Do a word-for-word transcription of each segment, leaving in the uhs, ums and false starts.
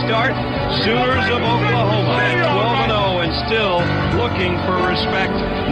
start. Sooners of Oklahoma at twelve and oh and still looking for respect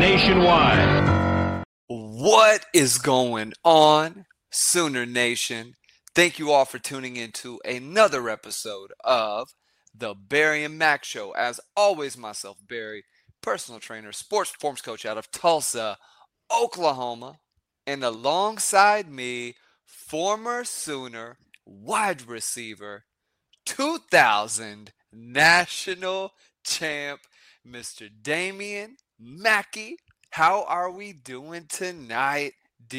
nationwide. What is going on, Sooner Nation? Thank you all for tuning in to another episode of the Barry and Mac Show. As always, myself, Barry, personal trainer, sports performance coach out of Tulsa, Oklahoma, and alongside me, former Sooner wide receiver, two thousand national champ, Mister Damian Mackey. How are we doing tonight,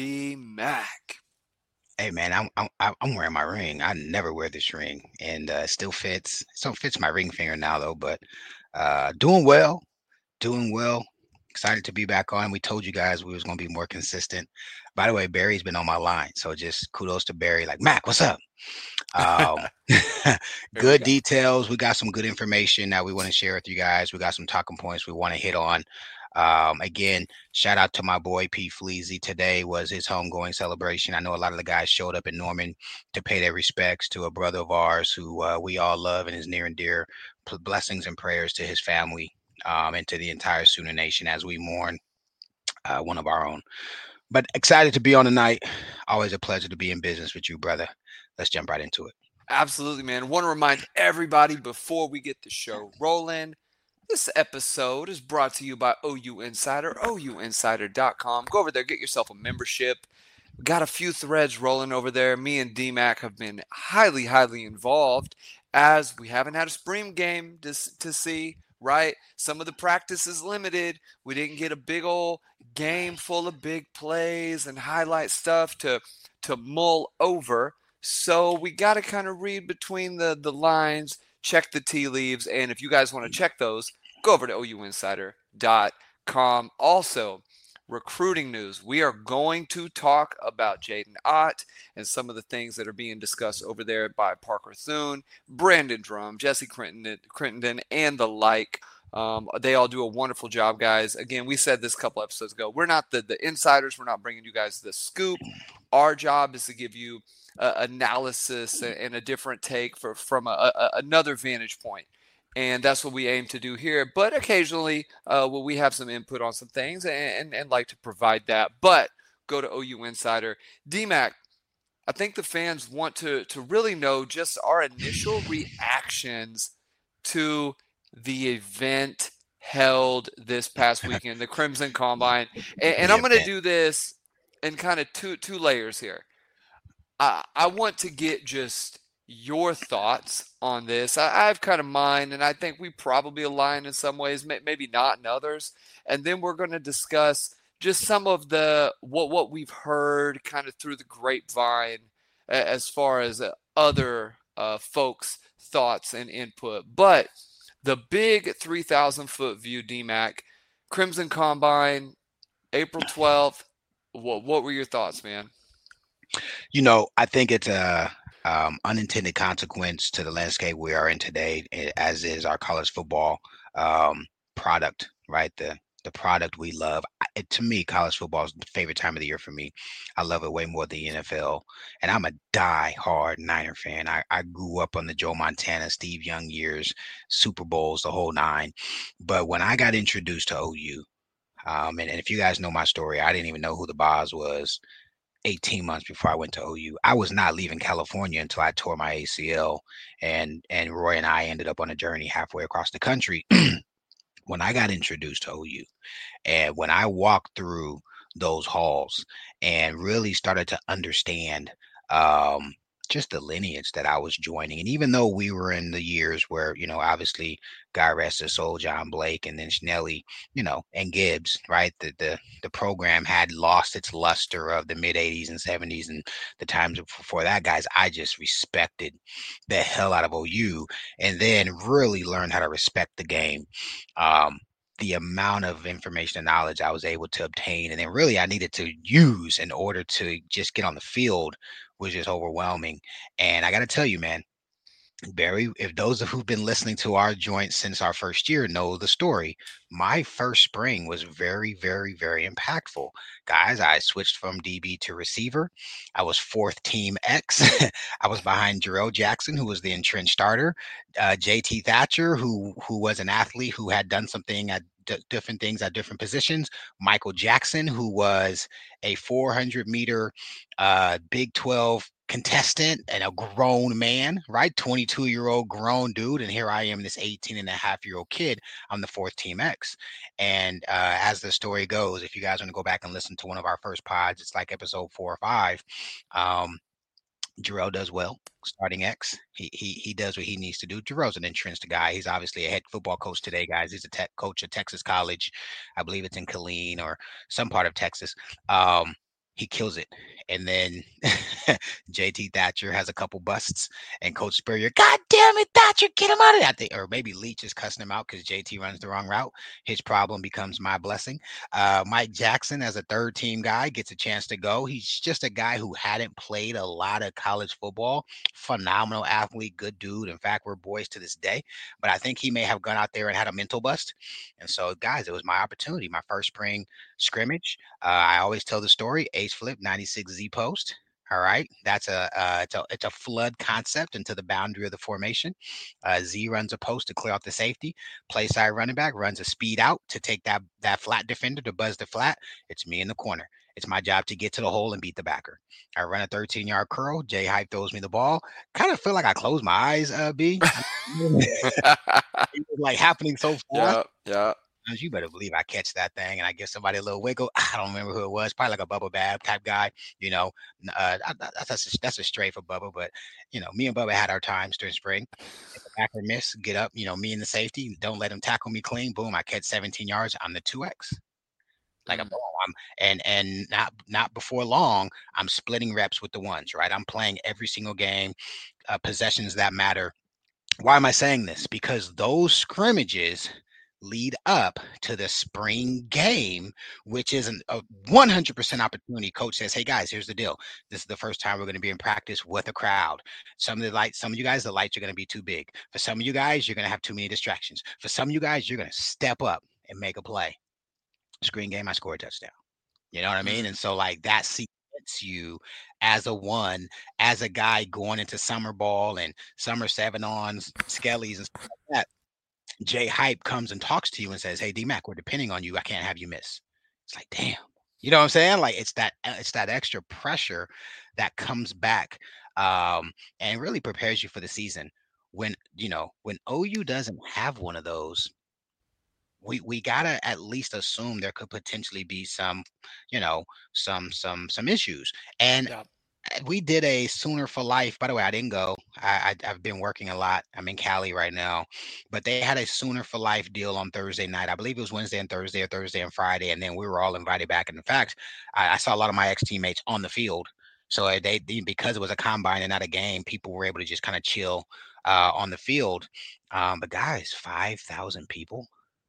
D-Mac? Hey man, I'm I'm I'm wearing my ring. I never wear this ring, and uh, it still fits. It still fits my ring finger now though. But uh, doing well, doing well. Excited to be back on. We told you guys we was going to be more consistent. By the way, Barry's been on my line, so just kudos to Barry. Like, Mac, what's up? Um, good details. We got some good information that we want to share with you guys. We got some talking points we want to hit on. Um, again, shout out to my boy P. Fleazy. Today was his homegoing celebration. I know a lot of the guys showed up in Norman to pay their respects to a brother of ours who uh, we all love and is near and dear. P- blessings and prayers to his family um, and to the entire Sooner Nation as we mourn uh, one of our own. But excited to be on tonight. Always a pleasure to be in business with you, brother. Let's jump right into it. Absolutely, man. I want to remind everybody before we get the show rolling, this episode is brought to you by O U Insider, O U insider dot com. Go over there, get yourself a membership. We got a few threads rolling over there. Me and D-Mac have been highly, highly involved as we haven't had a spring game to, to see, right? Some of the practice is limited. We didn't get a big old game full of big plays and highlight stuff to, to mull over. So we got to kind of read between the, the lines, check the tea leaves, and if you guys want to check those, go over to O U insider dot com. Also, recruiting news. We are going to talk about Jaden Ott and some of the things that are being discussed over there by Parker Thune, Brandon Drum, Jesse Crittenden, Crittenden, and the like. Um, they all do a wonderful job, guys. Again, we said this a couple episodes ago. We're not the, the insiders. We're not bringing you guys the scoop. Our job is to give you uh, analysis and a different take for, from a, a, another vantage point. And that's what we aim to do here. But occasionally, uh, well, we have some input on some things and, and, and like to provide that. But go to O U Insider. D-Mac, I think the fans want to, to really know just our initial reactions to the event held this past weekend, the Crimson Combine. And, and I'm going to do this in kind of two two layers here. I, I want to get just your thoughts on this. I, I have kind of mine, and I think we probably align in some ways, may, maybe not in others. And then we're going to discuss just some of the what what we've heard kind of through the grapevine as far as uh, other uh, folks' thoughts and input. But the big three thousand foot view, D-Mac, Crimson Combine, April twelfth. What what were your thoughts, man? You know, I think it's a um, unintended consequence to the landscape we are in today, as is our college football um, product, right? The the product we love. I, to me, college football is the favorite time of the year for me. I love it way more than the N F L. And I'm a die-hard Niner fan. I, I grew up on the Joe Montana, Steve Young years, Super Bowls, the whole nine. But when I got introduced to O U, um, and, and if you guys know my story, I didn't even know who the Boz was eighteen months before I went to O U. I was not leaving California until I tore my A C L. And, and Roy and I ended up on a journey halfway across the country. When I got introduced to O U and when I walked through those halls and really started to understand um, just the lineage that I was joining. And even though we were in the years where, you know, obviously God rest his soul, John Blake and then Schnelly, you know, and Gibbs, right? The, the, the program had lost its luster of the mid eighties and seventies and the times before that, guys. I just respected the hell out of O U and then really learned how to respect the game. Um, the amount of information and knowledge I was able to obtain and then really I needed to use in order to just get on the field was just overwhelming. And I got to tell you, man, Barry, if those who've been listening to our joint since our first year know the story, my first spring was very, very, very impactful. Guys, I switched from D B to receiver. I was fourth team X. I was behind Jarrell Jackson, who was the entrenched starter, uh, J T Thatcher, who who was an athlete who had done something at d- different things at different positions, Michael Jackson, who was a four hundred meter uh, Big twelve contestant and a grown man, right? twenty-two year old grown dude. And here I am, this eighteen and a half year old kid. I'm the fourth team X. And uh, as the story goes, if you guys want to go back and listen to one of our first pods, it's like episode four or five. Um, Jarrell does well, starting X. He he he does what he needs to do. Jarrell's an entrenched guy. He's obviously a head football coach today, guys. He's a tech coach at Texas College. I believe it's in Killeen or some part of Texas. Um, he kills it. And then J T Thatcher has a couple busts, and Coach Spurrier, God damn it, Thatcher, get him out of that. I think, or maybe Leach is cussing him out because J T runs the wrong route. His problem becomes my blessing. Uh, Mike Jackson, as a third team guy, gets a chance to go. He's just a guy who hadn't played a lot of college football. Phenomenal athlete, good dude. In fact, we're boys to this day. But I think he may have gone out there and had a mental bust. And so, guys, it was my opportunity, my first spring scrimmage. Uh, I always tell the story: Ace flip, ninety-six Z post. All right, that's a uh, it's a it's a flood concept into the boundary of the formation. Uh, Z runs a post to clear out the safety. Play side running back runs a speed out to take that that flat defender to buzz the flat. It's me in the corner. It's my job to get to the hole and beat the backer. I run a thirteen yard curl. Jay Hype throws me the ball. Kind of feel like I close my eyes, uh, B. It was like happening so fast. Yeah, yeah. You better believe I catch that thing and I give somebody a little wiggle. I don't remember who it was. Probably like a Bubba Bab type guy, you know. Uh, that's a, that's a stray for Bubba, but you know, me and Bubba had our times during spring. If the backer miss, get up. You know, me and the safety, don't let him tackle me clean. Boom, I catch seventeen yards. I'm the two X. Like a Mm. boom. I'm, and and not not before long, I'm splitting reps with the ones. Right, I'm playing every single game, uh, possessions that matter. Why am I saying this? Because those scrimmages lead up to the spring game, which is an, a one hundred percent opportunity. Coach says, hey guys, here's the deal. This is the first time we're going to be in practice with a crowd. Some of the lights, some of you guys, the lights are going to be too big. For some of you guys, you're going to have too many distractions. For some of you guys, you're going to step up and make a play. Screen game, I score a touchdown. You know what I mean? Mm. And so like that cements you as a one, as a guy going into summer ball and summer seven ons, skellies and stuff like that. Jay Hype comes and talks to you and says, hey, D-Mac, we're depending on you. I can't have you miss. It's like, damn. You know what I'm saying? Like it's that uh, it's that extra pressure that comes back um, and really prepares you for the season. When, you know, when O U doesn't have one of those, we we gotta at least assume there could potentially be some, you know, some some some issues. And Yeah. uh, we did a Sooner for Life. By the way, I didn't go. I, I I've been working a lot. I'm in Cali right now, but they had a Sooner for Life deal on Thursday night. I believe it was Wednesday and Thursday, or Thursday and Friday, and then we were all invited back. And in fact, I, I saw a lot of my ex teammates on the field. So uh, they, they because it was a combine and not a game, people were able to just kind of chill uh, on the field. Um, but guys, five thousand people.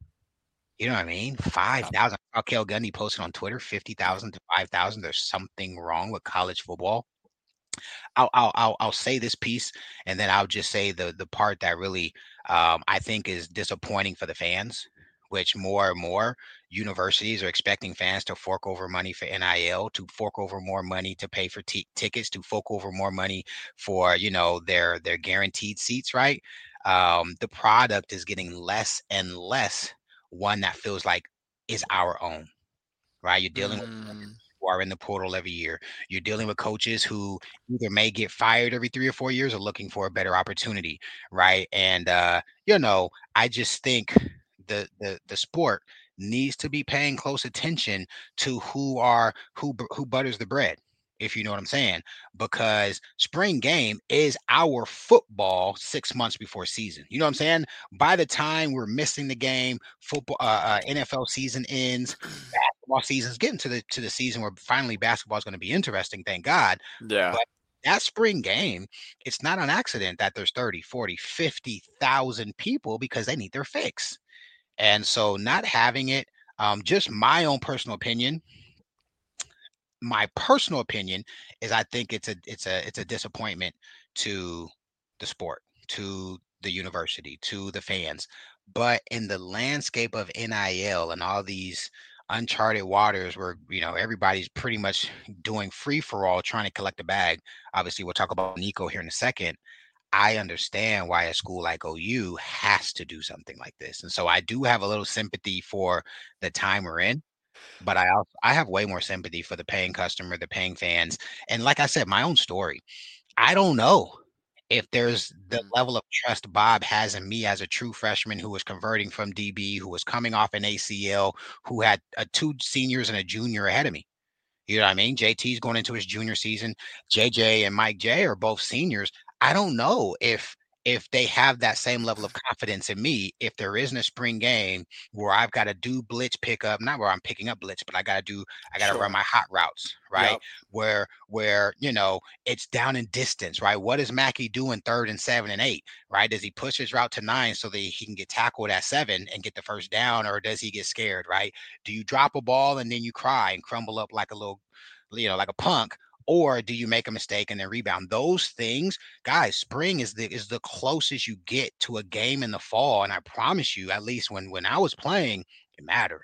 You know what I mean? five thousand. Raquel Gundy posted on Twitter, fifty thousand to five thousand. There's something wrong with college football. I'll, I'll I'll I'll say this piece, and then I'll just say the the part that really um, I think is disappointing for the fans, which more and more universities are expecting fans to fork over money for N I L, to fork over more money to pay for t- tickets, to fork over more money for you know their their guaranteed seats. Right? Um, the product is getting less and less one that feels like is our own. Right? You're dealing with Mm. who are in the portal every year. You're dealing with coaches who either may get fired every three or four years or looking for a better opportunity, right? And uh, you know, I just think the the the sport needs to be paying close attention to who are who bu- who butters the bread, if you know what I'm saying, because spring game is our football six months before season. You know what I'm saying? By the time we're missing the game, football uh, uh, N F L season ends, basketball season's getting to the to the season where finally basketball is going to be interesting, thank God. Yeah. But that spring game, it's not an accident that there's thirty, forty, fifty thousand people because they need their fix. And so not having it, um, just my own personal opinion, my personal opinion is I think it's a it's a it's a disappointment to the sport. to the university, to the fans. But in the landscape of N I L and all these uncharted waters where, you know, everybody's pretty much doing free for all, trying to collect a bag. Obviously, we'll talk about Nico here in a second. I understand why a school like O U has to do something like this. And so I do have a little sympathy for the time we're in, but I also I have way more sympathy for the paying customer, the paying fans. And like I said, my own story. I don't know if there's the Mm. level of trust Bob has in me as a true freshman who was converting from D B, who was coming off an A C L, who had uh, two seniors and a junior ahead of me. You know what I mean? J T's going into his junior season. J J and Mike J are both seniors. I don't know if if they have that same level of confidence in me if there isn't a spring game where I've got to do blitz pickup, not where I'm picking up blitz, but I got to do I got to run Sure. my hot routes, right? Yep. Where where you know it's down in distance, right? What is Mackey doing third and seven and eight, right? Does he push his route to nine so that he can get tackled at seven and get the first down, or does he get scared, right? Do you drop a ball and then you cry and crumble up like a little, you know, like a punk? Or do you make a mistake and then rebound? Those things, guys, spring is the is the closest you get to a game in the fall. And I promise you, at least when when I was playing, it mattered.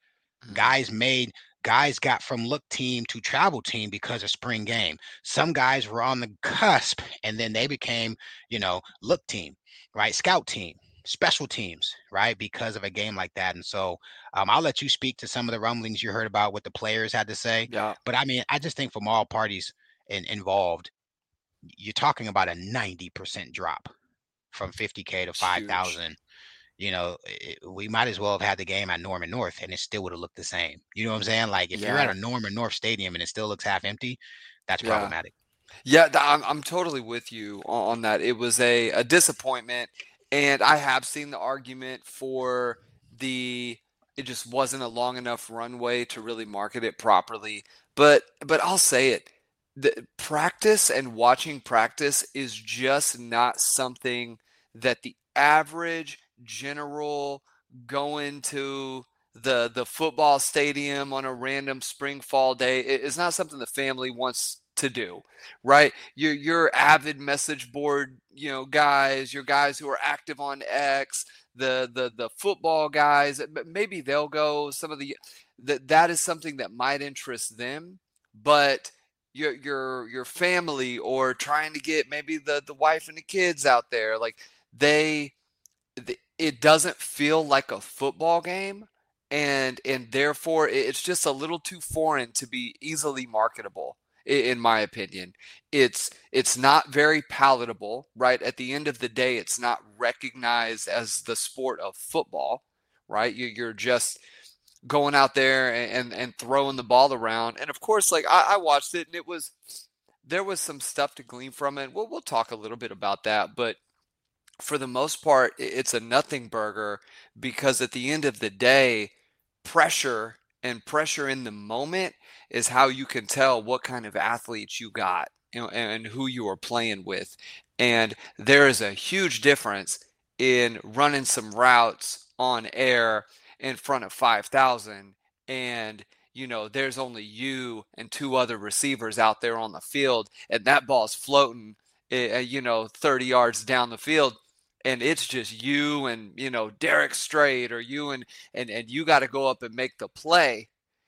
Mm. Guys made guys got from look team to travel team because of spring game. Some guys were on the cusp and then they became, you know, look team, right? Scout team, special teams, right? Because of a game like that. And so um, I'll let you speak to some of the rumblings you heard about what the players had to say. Yeah. But I mean, I just think from all parties in, involved, you're talking about a ninety percent drop from fifty K to It's huge. five thousand. You know, it, we might as well have had the game at Norman North and it still would have looked the same. You know what I'm saying? Like if you're at Yeah. a Norman North stadium and it still looks half empty, that's Yeah. problematic. Yeah, th- I'm I'm totally with you on, on that. It was a, a disappointment, and I have seen the argument for the it just wasn't a long enough runway to really market it properly. But but I'll say it. The practice and watching practice is just not something that the average general going to the the football stadium on a random spring fall day it is not something the family wants to do, right? Your your avid message board, you know, guys, your guys who are active on X, the the the football guys, uh, but maybe they'll go. Some of the that that is something that might interest them, but your your your family or trying to get maybe the the wife and the kids out there, like they the, it doesn't feel like a football game, and and therefore it- it's just a little too foreign to be easily marketable i- in my opinion. It's it's not very palatable, right? At the end of the day, it's not recognized as the sport of football, right? You, you're just going out there and, and and throwing the ball around. And of course, like I, I watched it and it was there was some stuff to glean from it. We'll we'll talk a little bit about that, but for the most part, it's a nothing burger because at the end of the day, pressure and pressure in the moment is how you can tell what kind of athletes you got and, and who you are playing with. And there is a huge difference in running some routes on air in front of five thousand and you know there's only you and two other receivers out there on the field and that ball's floating uh, you know thirty yards down the field and it's just you and you know Derek Strait or you and and and you got to go up and make the play.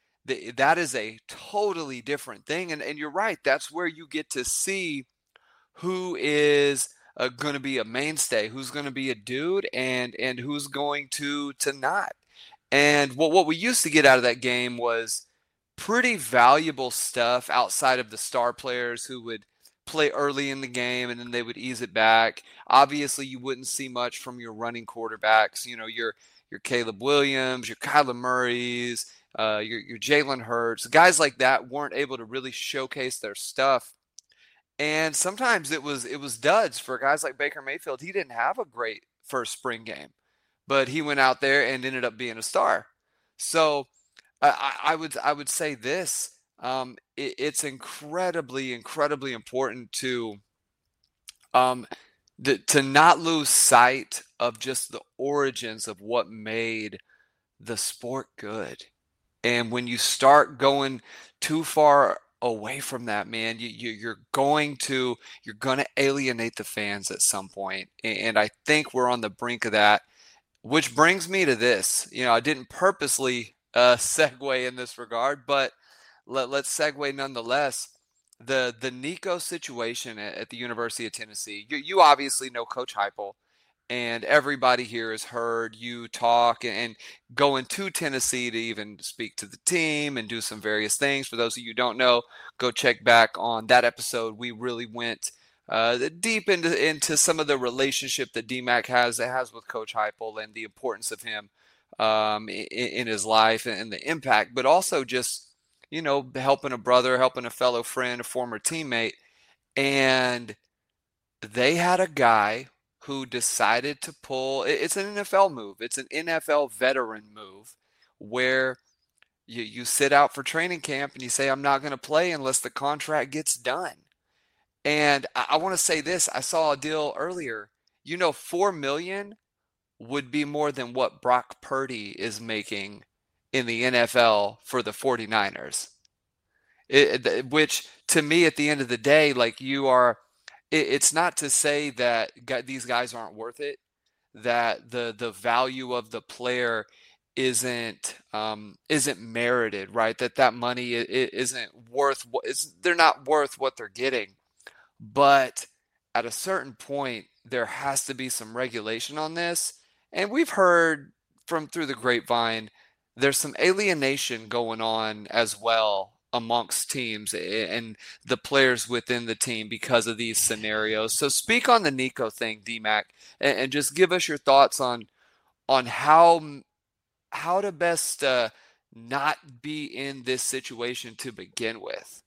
That is a totally different thing, and and you're right. That's where you get to see who is uh, going to be a mainstay, who's going to be a dude, and and who's going to to not. And what what we used to get out of that game was pretty valuable stuff outside of the star players who would play early in the game and then they would ease it back. Obviously, you wouldn't see much from your running quarterbacks. You know, your your Caleb Williams, your Kyler Murray's, uh, your your Jalen Hurts, guys like that weren't able to really showcase their stuff. And sometimes it was it was duds for guys like Baker Mayfield. He didn't have a great first spring game, but he went out there and ended up being a star. So I, I would I would say this. Um, it, it's incredibly incredibly important to um, the, to not lose sight of just the origins of what made the sport good. And when you start going too far away from that, man. You, you you're going to you're going to alienate the fans at some point, and, and I think we're on the brink of that. Which brings me to this. You know, I didn't purposely uh, segue in this regard, but let, let's segue nonetheless. The the Nico situation at, at the University of Tennessee. You you obviously know Coach Heupel, and everybody here has heard you talk and, and going to Tennessee to even speak to the team and do some various things. For those of you who don't know, go check back on that episode. We really went uh, deep into into some of the relationship that D Mac has has with Coach Heupel and the importance of him um, in, in his life and, and the impact, but also just you know helping a brother, helping a fellow friend, a former teammate, and they had a guy who decided to pull it's an N F L move. It's an N F L veteran move where you, you sit out for training camp and you say, I'm not going to play unless the contract gets done. And I, I want to say this. I saw a deal earlier. You know, four million dollars would be more than what Brock Purdy is making in the N F L for the 49ers. It, which to me, at the end of the day, like you are, it, it's not to say that these guys aren't worth it, that the the value of the player isn't um, isn't merited, right? That that money it isn't worth what it's, they're not worth what they're getting. But at a certain point, there has to be some regulation on this, and we've heard from through the grapevine, there's some alienation going on as well amongst teams and the players within the team because of these scenarios. So speak on the Nico thing, D-Mac, and, and just give us your thoughts on on how how to best uh, not be in this situation to begin with.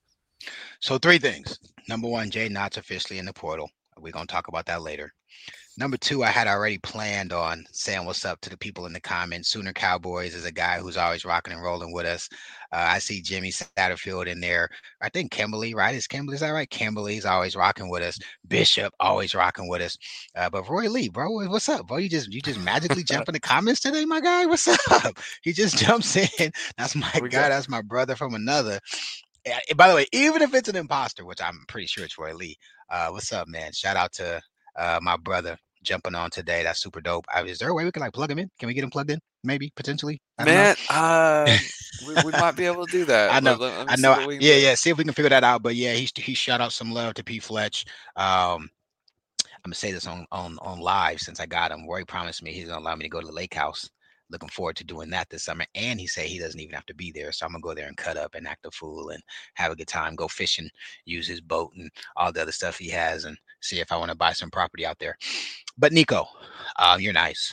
So three things. Number one, Jay Knott's officially in the portal. We're going to talk about that later. Number two, I had already planned on saying what's up to the people in the comments. Sooner Cowboys is a guy who's always rocking and rolling with us. Uh, I see Jimmy Satterfield in there. I think Kimberly, right? Is Kimberly, is that right? Kimberly's always rocking with us. Bishop always rocking with us. Uh, but Roy Lee, bro, what's up, bro? You just you just magically jump in the comments today, my guy? What's up? He just jumps in. That's my guy. Go. That's my brother from another. By the way, even if it's an imposter, which I'm pretty sure it's Roy Lee. Uh, what's up, man? Shout out to uh, my brother jumping on today. That's super dope. I, is there a way we can like plug him in? Can we get him plugged in? Maybe potentially. I Man, uh, we, we might be able to do that. I know. Let, let I know. Yeah, do. yeah. See if we can figure that out. But yeah, he he shot out some love to P Fletch. Um, I'm gonna say this on on on live since I got him. Roy promised me he's gonna allow me to go to the lake house. Looking forward to doing that this summer. And he said he doesn't even have to be there. So I'm gonna go there and cut up and act a fool and have a good time, go fishing, use his boat and all the other stuff he has, and see if I want to buy some property out there. But Nico, um, you're nice.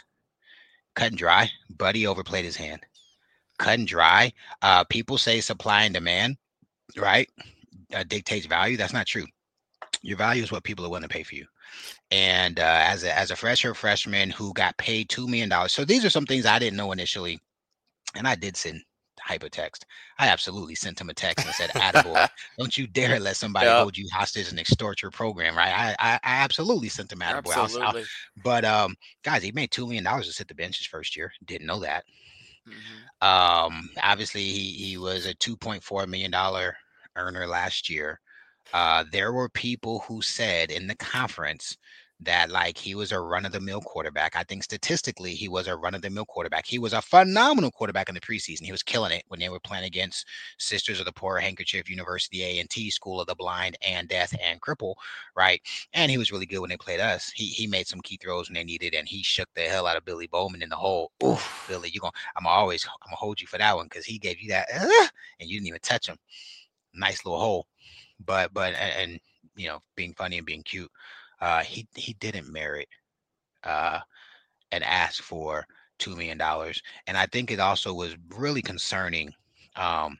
Cut and dry. Buddy overplayed his hand. Cut and dry. Uh, people say supply and demand, right? Uh, dictates value. That's not true. Your value is what people are willing to pay for you. And uh, as a as a fresher freshman who got paid two million dollars. So these are some things I didn't know initially. And I did send hypertext. I absolutely sent him a text and said, attaboy, don't you dare let somebody yep. hold you hostage and extort your program, right? I I, I absolutely sent him attaboy. Absolutely. I'll, I'll, but um, guys, he made two million dollars to sit the bench his first year. Didn't know that. Mm-hmm. Um, obviously, he, he was a two point four million dollars earner last year. Uh, there were people who said in the conference that like he was a run-of-the-mill quarterback. I think statistically he was a run-of-the-mill quarterback. He was a phenomenal quarterback in the preseason. He was killing it when they were playing against Sisters of the Poor Handkerchief University A and T, School of the Blind and Deaf and Cripple, right? And he was really good when they played us. He he made some key throws when they needed, and he shook the hell out of Billy Bowman in the hole. Oof, Billy, you gonna I'm always I'm gonna hold you for that one because he gave you that, uh, and you didn't even touch him. Nice little hole. But but and, and you know, being funny and being cute, uh, he he didn't merit uh, and ask for two million dollars, and I think it also was really concerning. Um,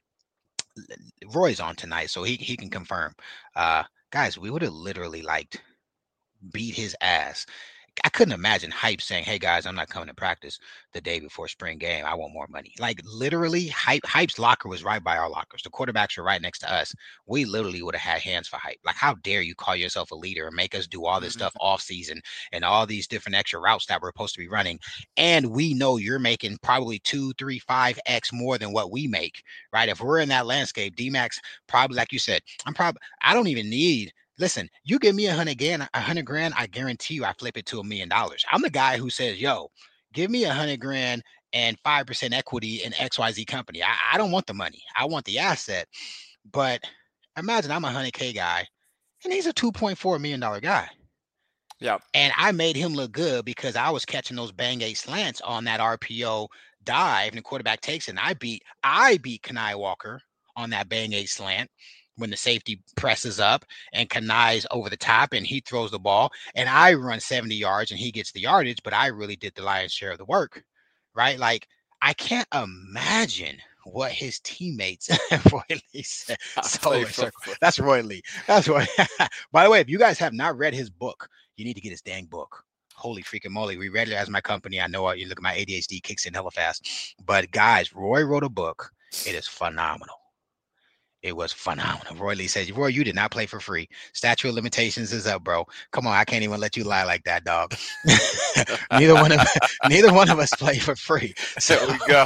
Roy's on tonight, so he he can confirm. Uh, guys, we would have literally liked beat his ass. I couldn't imagine Hype saying, "Hey guys, I'm not coming to practice the day before spring game. I want more money." Like literally, Hype Hype's locker was right by our lockers. The quarterbacks were right next to us. We literally would have had hands for Hype. Like, how dare you call yourself a leader and make us do all this Mhm. stuff off season and all these different extra routes that we're supposed to be running? And we know you're making probably two, three, five x more than what we make, right? If we're in that landscape, D Max probably, like you said, I'm probably I don't even need. Listen, you give me a hundred grand, a hundred grand, I guarantee you I flip it to a million dollars. I'm the guy who says, yo, give me a hundred grand and five percent equity in X Y Z company. I, I don't want the money. I want the asset. But imagine I'm a hundred K guy and he's a two point four million dollar guy. Yeah. And I made him look good because I was catching those bang eight slants on that R P O dive and the quarterback takes it. And I beat I beat Kanai Walker on that bang eight slant when the safety presses up and Kanai's over the top and he throws the ball and I run seventy yards and he gets the yardage, but I really did the lion's share of the work, right? Like, I can't imagine what his teammates Roy Lee said. Solar Circle. That's Roy Lee. That's Roy. By the way, if you guys have not read his book, you need to get his dang book. Holy freaking moly. We read it as my company. I know you look at my A D H D kicks in hella fast. But guys, Roy wrote a book. It is phenomenal. It was phenomenal. Roy Lee says, Roy, you did not play for free. Statute of limitations is up, bro. Come on, I can't even let you lie like that, dog. neither one of neither one of us play for free. So there we go.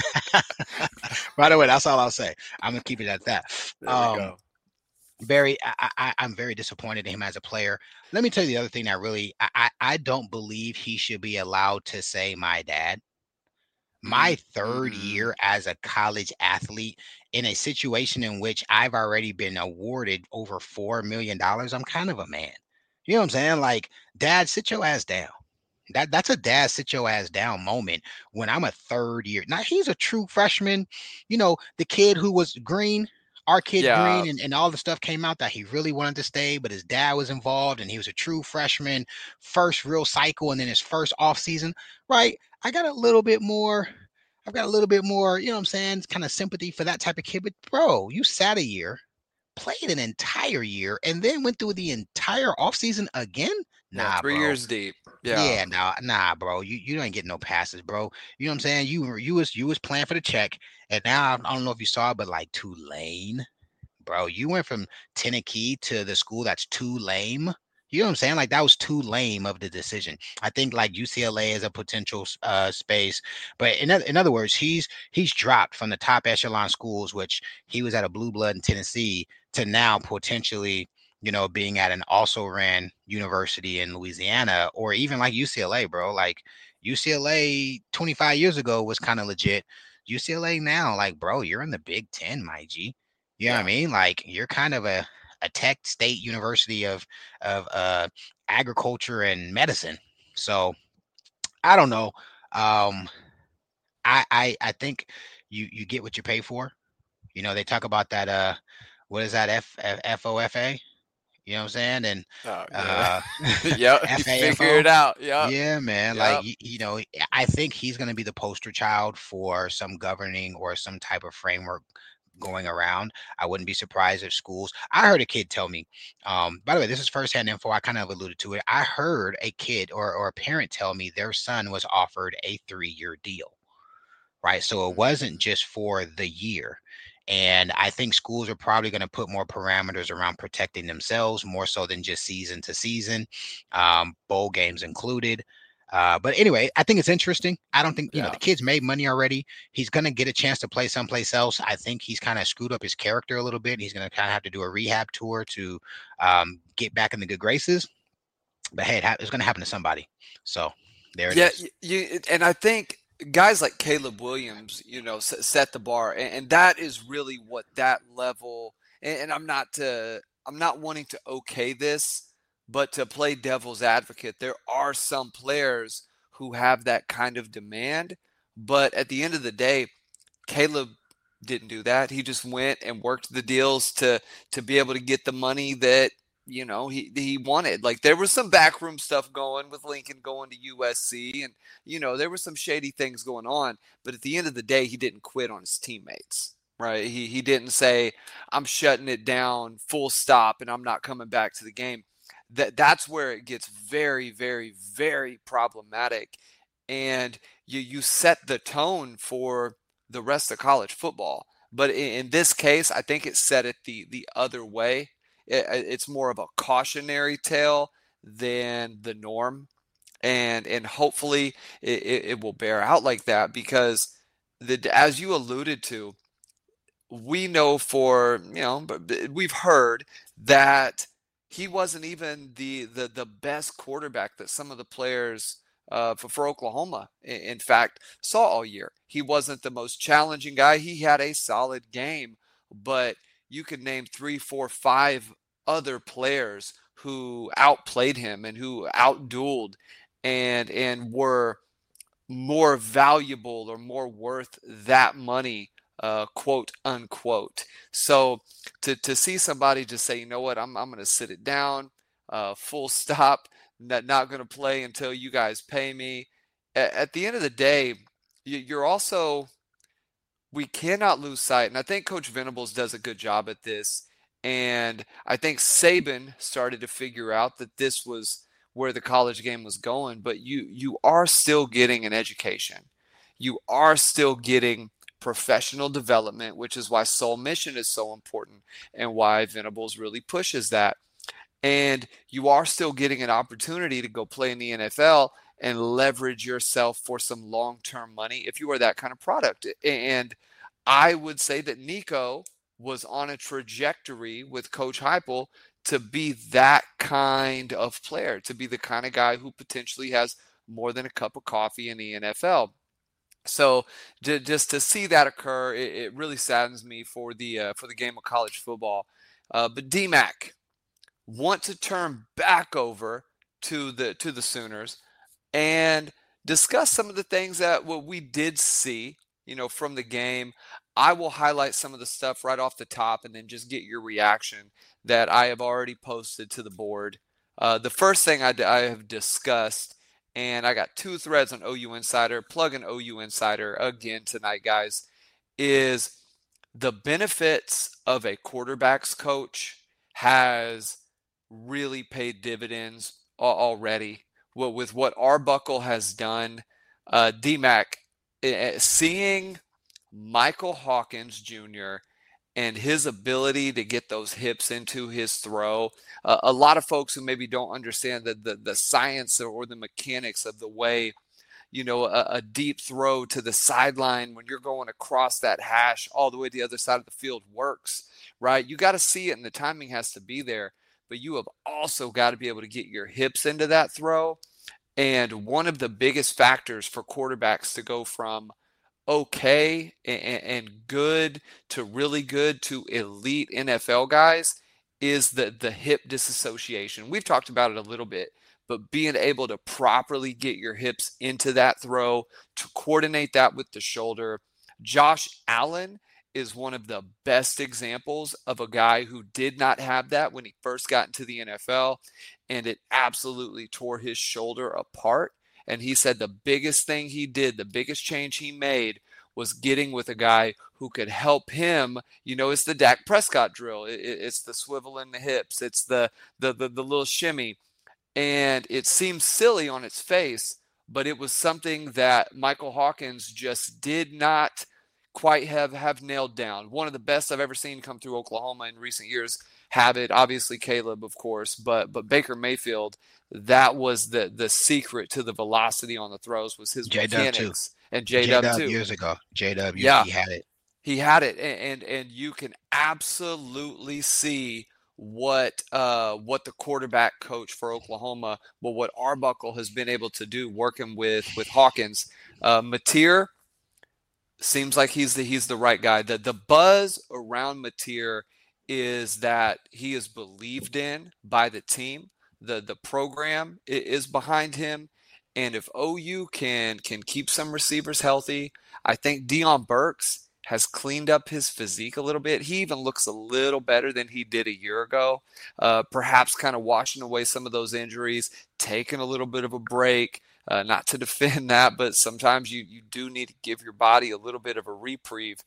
By the way, that's all I'll say. I'm gonna keep it at that. There um, we go. Very, I, I, I'm very disappointed in him as a player. Let me tell you the other thing that really, I, I don't believe he should be allowed to say my dad. My third mm-hmm. year as a college athlete in a situation in which I've already been awarded over four million dollars, I'm kind of a man. You know what I'm saying? Like, dad, sit your ass down. That That's a dad, sit your ass down moment when I'm a third year. Now, he's a true freshman. You know, the kid who was green, our kid Yeah. green, and, and all the stuff came out that he really wanted to stay, but his dad was involved and he was a true freshman, first real cycle, and then his first off season, right? I got a little bit more, I've got a little bit more, you know what I'm saying, kind of sympathy for that type of kid. But bro, you sat a year, played an entire year, and then went through the entire offseason again? Nah, yeah, three bro. years deep. Yeah, yeah, nah, nah, bro. You you ain't getting no passes, bro. You know what I'm saying? You you was you was playing for the check, and now I don't know if you saw it, but like Tulane, bro. You went from Tennessee to the school that's too lame. You know what I'm saying? Like, that was too lame of the decision. I think like U C L A is a potential uh, space, but in other, in other words, he's he's dropped from the top echelon schools, which he was at a blue blood in Tennessee, to now potentially, you know, being at an also ran university in Louisiana, or even like U C L A, bro. Like, U C L A twenty-five years ago was kind of legit. U C L A now, like, bro, you're in the Big Ten, my G. You know yeah. what I mean? Like, you're kind of a a tech state university of of uh agriculture and medicine. So I don't know. Um I I I think you you get what you pay for. You know, they talk about that uh what is that F F O F A? You know what I'm saying? And oh, yeah. uh yeah, you figure it out. Yeah. Yeah, man. Yep. Like, you, you know, I think he's gonna be the poster child for some governing or some type of framework going around. I wouldn't be surprised if schools. I heard a kid tell me, um, by the way, this is firsthand info. I kind of alluded to it. I heard a kid or, or a parent tell me their son was offered a three-year deal, right? So it wasn't just for the year. And I think schools are probably going to put more parameters around protecting themselves, more so than just season to season, um, bowl games included. Uh, but anyway, I think it's interesting. I don't think, you Yeah. know, the kid's made money already. He's going to get a chance to play someplace else. I think he's kind of screwed up his character a little bit. He's going to kind of have to do a rehab tour to um, get back in the good graces. But hey, it ha- it's going to happen to somebody. So there it yeah, is. you and I think guys like Caleb Williams, you know, s- set the bar, and, and that is really what that level. And, and I'm not to, I'm not wanting to okay this, but to play devil's advocate, there are some players who have that kind of demand. But at the end of the day, Caleb didn't do that. He just went and worked the deals to to be able to get the money that, you know, he he wanted. Like, there was some backroom stuff going with Lincoln going to U S C, and, you know, there were some shady things going on. But at the end of the day, he didn't quit on his teammates, right? He he didn't say, I'm shutting it down, full stop, and I'm not coming back to the game. that that's where it gets very, very, very problematic. And you you set the tone for the rest of college football. But in, in this case, I think it set it the the other way. It, it's more of a cautionary tale than the norm, and and hopefully it, it, it will bear out like that, because the as you alluded to, we know for, you know, but but we've heard that he wasn't even the the the best quarterback that some of the players uh, for, for Oklahoma, i- in fact, saw all year. He wasn't the most challenging guy. He had a solid game, but you could name three, four, five other players who outplayed him and who outdueled and and were more valuable or more worth that money, uh, quote unquote. So to to see somebody just say, you know what, I'm I'm going to sit it down, uh, full stop, not not going to play until you guys pay me. At, at the end of the day, you, you're also we cannot lose sight, and I think Coach Venables does a good job at this. And I think Saban started to figure out that this was where the college game was going. But you you are still getting an education. You are still getting professional development, which is why Soul Mission is so important and why Venables really pushes that. And you are still getting an opportunity to go play in the N F L and leverage yourself for some long-term money if you are that kind of product. And I would say that Nico was on a trajectory with Coach Heupel to be that kind of player, to be the kind of guy who potentially has more than a cup of coffee in the N F L. So ju- just to see that occur, it, it really saddens me for the uh, for the game of college football. Uh, but D Mac, want to turn back over to the to the Sooners and discuss some of the things that what we did see, you know, from the game. I will highlight some of the stuff right off the top and then just get your reaction that I have already posted to the board. Uh, the first thing I, d- I have discussed, and I got two threads on O U Insider, plug in O U Insider again tonight, guys, is the benefits of a quarterback's coach has really paid dividends al- already. Well, with what Arbuckle has done, uh, D Mac, eh, seeing Michael Hawkins Junior and his ability to get those hips into his throw. Uh, a lot of folks who maybe don't understand the, the, the science or the mechanics of the way, you know, a, a deep throw to the sideline when you're going across that hash all the way to the other side of the field works, right? You got to see it and the timing has to be there, but you have also got to be able to get your hips into that throw. And one of the biggest factors for quarterbacks to go from okay and, and good to really good to elite N F L guys is the the hip disassociation. We've talked about it a little bit, but being able to properly get your hips into that throw, to coordinate that with the shoulder. Josh Allen is one of the best examples of a guy who did not have that when he first got into the N F L, and it absolutely tore his shoulder apart. And he said the biggest thing he did, the biggest change he made was getting with a guy who could help him. You know, it's the Dak Prescott drill. It, it, it's the swivel in the hips. It's the, the, the, the little shimmy. And it seems silly on its face, but it was something that Michael Hawkins just did not quite have, have nailed down. One of the best I've ever seen come through Oklahoma in recent years have it. Obviously Caleb, of course, but but Baker Mayfield, that was the the secret to the velocity on the throws was his J-Dub too. mechanics. And J-Dub J-Dub too. years ago. J-Dub, you- Yeah. he had it. He had it, and and, and you can absolutely see what uh, what the quarterback coach for Oklahoma, well, what Arbuckle has been able to do working with with Hawkins. Uh, Mateer seems like he's the he's the right guy. The the buzz around Mateer is that he is believed in by the team. The the program i- is behind him. And if O U can can keep some receivers healthy, I think Deion Burks has cleaned up his physique a little bit. He even looks a little better than he did a year ago. Uh, perhaps kind of washing away some of those injuries, taking a little bit of a break. Uh, not to defend that, but sometimes you you do need to give your body a little bit of a reprieve.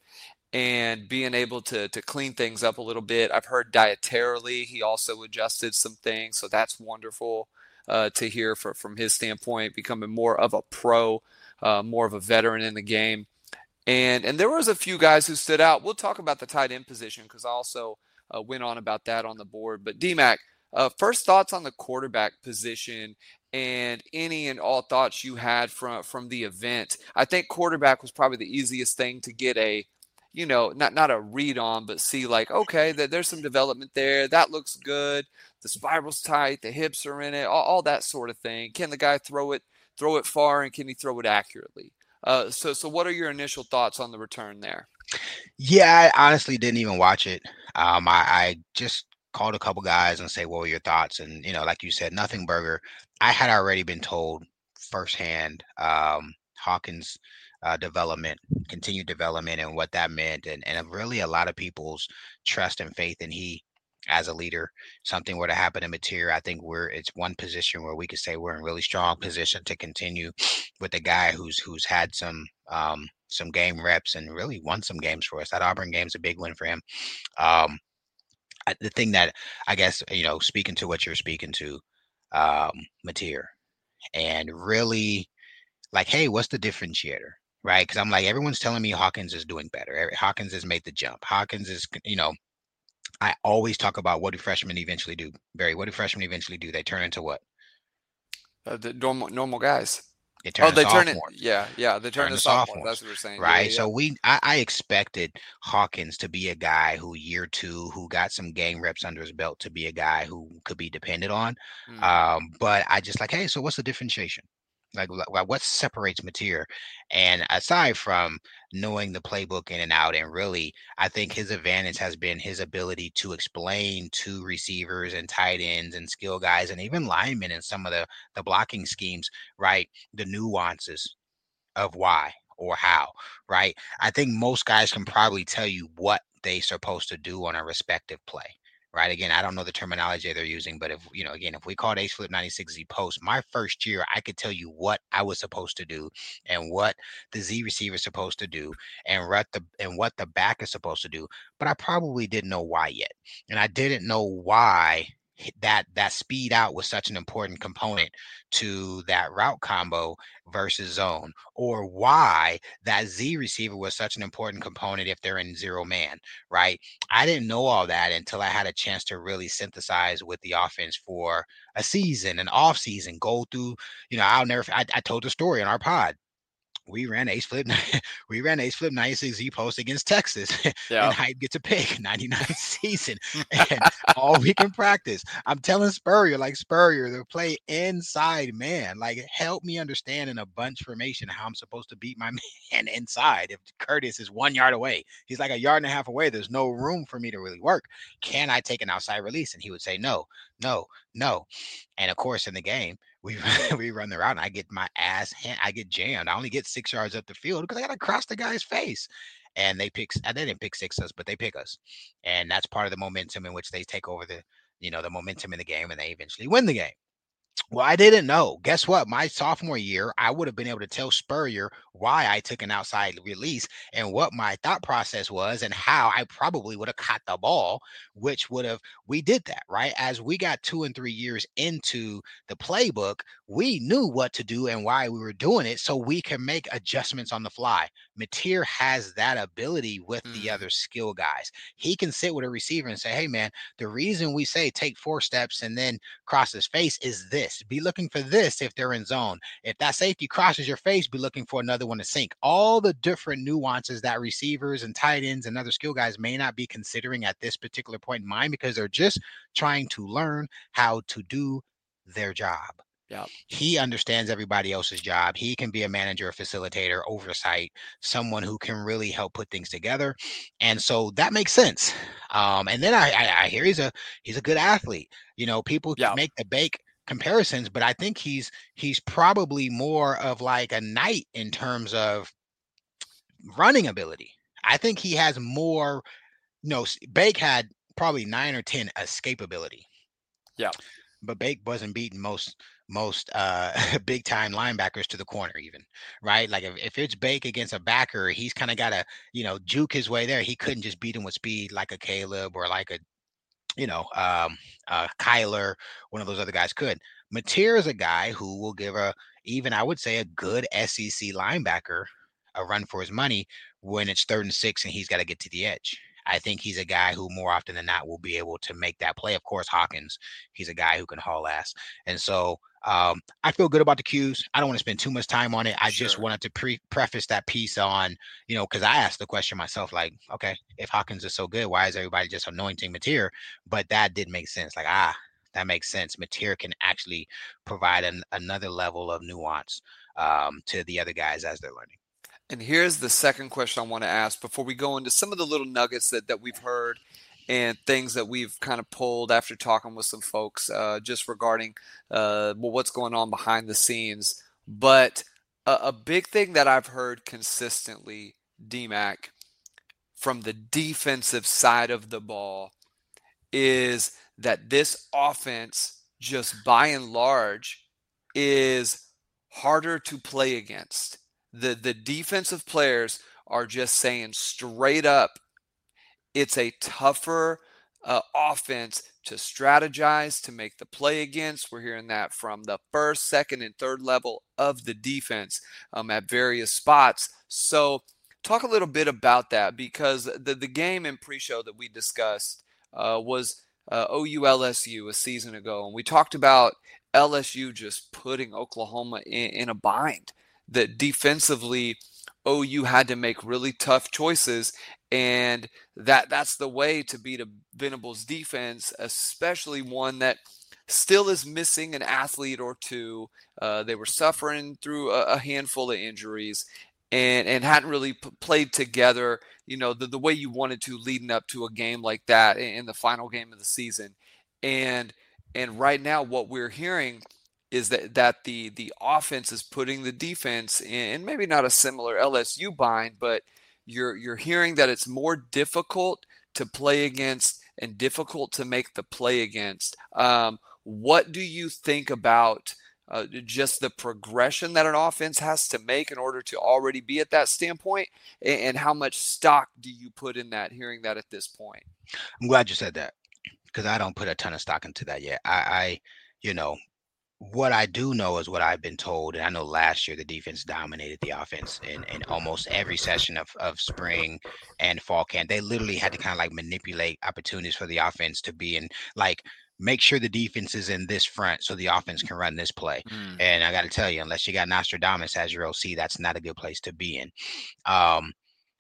and being able to to clean things up a little bit. I've heard dietarily he also adjusted some things, so that's wonderful uh, to hear for, from his standpoint, becoming more of a pro, uh, more of a veteran in the game. And and there was a few guys who stood out. We'll talk about the tight end position because I also uh, went on about that on the board. But D-Mac, uh, first thoughts on the quarterback position and any and all thoughts you had from from the event. I think quarterback was probably the easiest thing to get a, you know, not not a read on, but see like, okay, that there's some development there. That looks good. The spiral's tight. The hips are in it. All, all that sort of thing. Can the guy throw it throw it far, and can he throw it accurately? Uh, so, so what are your initial thoughts on the return there? Yeah, I honestly didn't even watch it. Um, I, I just called a couple guys and say, "What were your thoughts?" And you know, like you said, nothing burger. I had already been told firsthand um, Hawkins' uh, development, continued development, and what that meant, and and really a lot of people's trust and faith in he as a leader. Something were to happen to Mateer, I think we're it's one position where we could say we're in really strong position to continue with the guy who's who's had some um, some game reps and really won some games for us. That Auburn game's a big win for him. Um, I, the thing that I guess, you know, speaking to what you're speaking to, um, Mateer, and really like, hey, what's the differentiator? Right? Because I'm like, everyone's telling me Hawkins is doing better. Hawkins has made the jump. Hawkins is, you know, I always talk about what do freshmen eventually do. Barry, what do freshmen eventually do? They turn into what? Uh, the normal normal guys. They turn Oh, to they turn it. sophomores. Yeah, yeah. They turn Turn to to sophomores. sophomores, That's what we're saying. Yeah, right? yeah, So we, I, I expected Hawkins to be a guy who year two, who got some game reps under his belt, to be a guy who could be depended on. yeah. Mhm. Um, but I just like, hey, so what's the differentiation? Like, like what separates Mateer? And aside from knowing the playbook in and out, and really, I think his advantage has been his ability to explain to receivers and tight ends and skill guys and even linemen in some of the the blocking schemes, right? The nuances of why or how, right? I think most guys can probably tell you what they're supposed to do on a respective play, right? Again, I don't know the terminology they're using, but if, you know, again, if we called Ace Flip ninety-six Z post, my first year, I could tell you what I was supposed to do and what the Z receiver is supposed to do and what the and what the back is supposed to do, but I probably didn't know why yet. And I didn't know why that that speed out was such an important component to that route combo versus zone, or why that Z receiver was such an important component if they're in zero man, right? I didn't know all that until I had a chance to really synthesize with the offense for a season, an off season, go through, you know, I'll never, I, I told the story in our pod. We ran ace flip. We ran ace flip ninety-six Z post against Texas, Yeah. and Hype gets a pick ninety-nine season, and all we can practice. I'm telling Spurrier, like Spurrier, to play inside man. Like, help me understand in a bunch formation how I'm supposed to beat my man inside. If Curtis is one yard away, he's like a yard and a half away. There's no room for me to really work. Can I take an outside release? And he would say no, no, no. And of course, in the game, we we run the route and I get my ass hand, I get jammed. I only get six yards up the field because I got to cross the guy's face. And they pick, they didn't pick six us, but they pick us. And that's part of the momentum in which they take over the, you know, the momentum in the game, and they eventually win the game. Well, I didn't know. Guess what? My sophomore year, I would have been able to tell Spurrier why I took an outside release and what my thought process was and how I probably would have caught the ball, which would have, we did that, right? As we got two and three years into the playbook, we knew what to do and why we were doing it so we can make adjustments on the fly. Mateer has that ability with mm. the other skill guys. He can sit with a receiver and say, hey, man, the reason we say take four steps and then cross his face is this. Be looking for this if they're in zone. If that safety crosses your face, be looking for another one to sink. All the different nuances that receivers and tight ends and other skill guys may not be considering at this particular point in mind because they're just trying to learn how to do their job. Yeah. He understands everybody else's job. He can be a manager, a facilitator, oversight, someone who can really help put things together. And so that makes sense. Um, and then I, I, I hear he's a he's a good athlete. You know, people yeah. make the bake comparisons, but I think he's he's probably more of like a Knight in terms of running ability. I think he has more, you know, Bake had probably nine or ten escapability. Yeah. But Bake wasn't beating most most uh big time linebackers to the corner even, right? Like if, if it's Bake against a backer, he's kind of got to, you know, juke his way there. He couldn't just beat him with speed like a Caleb or like a, you know, um, uh, Kyler, one of those other guys could. Mateer is a guy who will give a, even I would say, a good S E C linebacker a run for his money when it's third and six and he's got to get to the edge. I think he's a guy who more often than not will be able to make that play. Of course, Hawkins, he's a guy who can haul ass. And so um, I feel good about the Qs. I don't want to spend too much time on it. I sure. just wanted to pre- preface that piece on, you know, because I asked the question myself, like, okay, if Hawkins is so good, why is everybody just anointing Mateer? But that did make sense. Like, ah, that makes sense. Mateer can actually provide an, another level of nuance um, to the other guys as they're learning. And here's the second question I want to ask before we go into some of the little nuggets that, that we've heard and things that we've kind of pulled after talking with some folks uh, just regarding uh, well, what's going on behind the scenes. But a, a big thing that I've heard consistently, D-Mac, from the defensive side of the ball is that this offense, just by and large, is harder to play against. The the defensive players are just saying straight up, it's a tougher uh, offense to strategize, to make the play against. We're hearing that from the first, second, and third level of the defense um, at various spots. So talk a little bit about that, because the, the game in pre-show that we discussed uh, was uh, O U L S U a season ago. And we talked about L S U just putting Oklahoma in, in a bind. That defensively, O U had to make really tough choices, and that that's the way to beat a Venables defense, especially one that still is missing an athlete or two. Uh, they were suffering through a, a handful of injuries and, and hadn't really p- played together, you know, the, the way you wanted to leading up to a game like that in, in the final game of the season. And and right now what we're hearing is that that the the offense is putting the defense in maybe not a similar L S U bind, but you're you're hearing that it's more difficult to play against and difficult to make the play against. Um, what do you think about uh, just the progression that an offense has to make in order to already be at that standpoint, and, and how much stock do you put in that, hearing that at this point? I'm glad you said that, because I don't put a ton of stock into that yet. I, I you know, what I do know is what I've been told, and I know last year the defense dominated the offense in, in almost every session of, of spring and fall camp. They literally had to kind of like manipulate opportunities for the offense to be in, like, make sure the defense is in this front so the offense can run this play. Mm. And I got to tell you, unless you got Nostradamus as your O C, that's not a good place to be in. Um,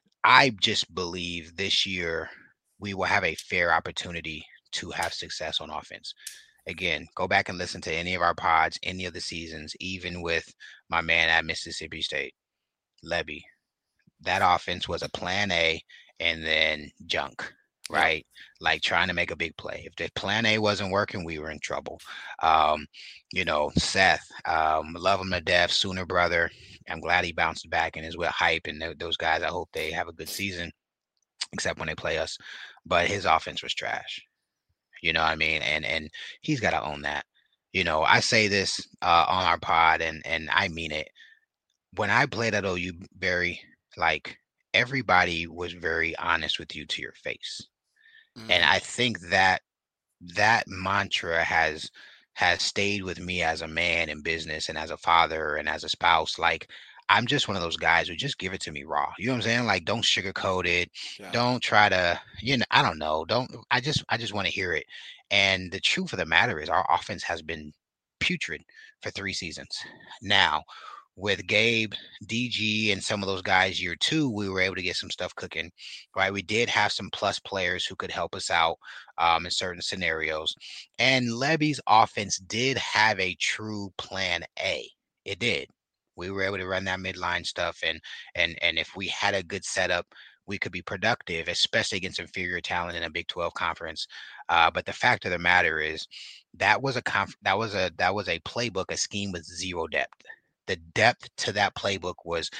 I just believe this year we will have a fair opportunity to have success on offense. Again, go back and listen to any of our pods, any of the seasons, even with my man at Mississippi State, Lebby. That offense was a plan A and then junk, right? Yeah. Like trying to make a big play. If the plan A wasn't working, we were in trouble. Um, you know, Seth, um, love him to death, Sooner brother. I'm glad he bounced back and is with hype. And th- those guys, I hope they have a good season, except when they play us. But his offense was trash. You know what I mean? And and he's got to own that. You know, I say this uh, on our pod, and and I mean it. When I played at O U, Barry, like, everybody was very honest with you to your face. Mm. And I think that that mantra has has stayed with me as a man in business and as a father and as a spouse. Like, I'm just one of those guys who just give it to me raw. You know what I'm saying? Like, don't sugarcoat it. Yeah. Don't try to, you know, I don't know. Don't, I just, I just want to hear it. And the truth of the matter is our offense has been putrid for three seasons. Now, with Gabe, D G, and some of those guys year two, we were able to get some stuff cooking, right? We did have some plus players who could help us out um, in certain scenarios. And Lebby's offense did have a true plan A. It did. We were able to run that midline stuff, and and and if we had a good setup, we could be productive, especially against inferior talent in a Big twelve conference. Uh, but the fact of the matter is, that was a conf- that was a that was a playbook, a scheme with zero depth. The depth to that playbook was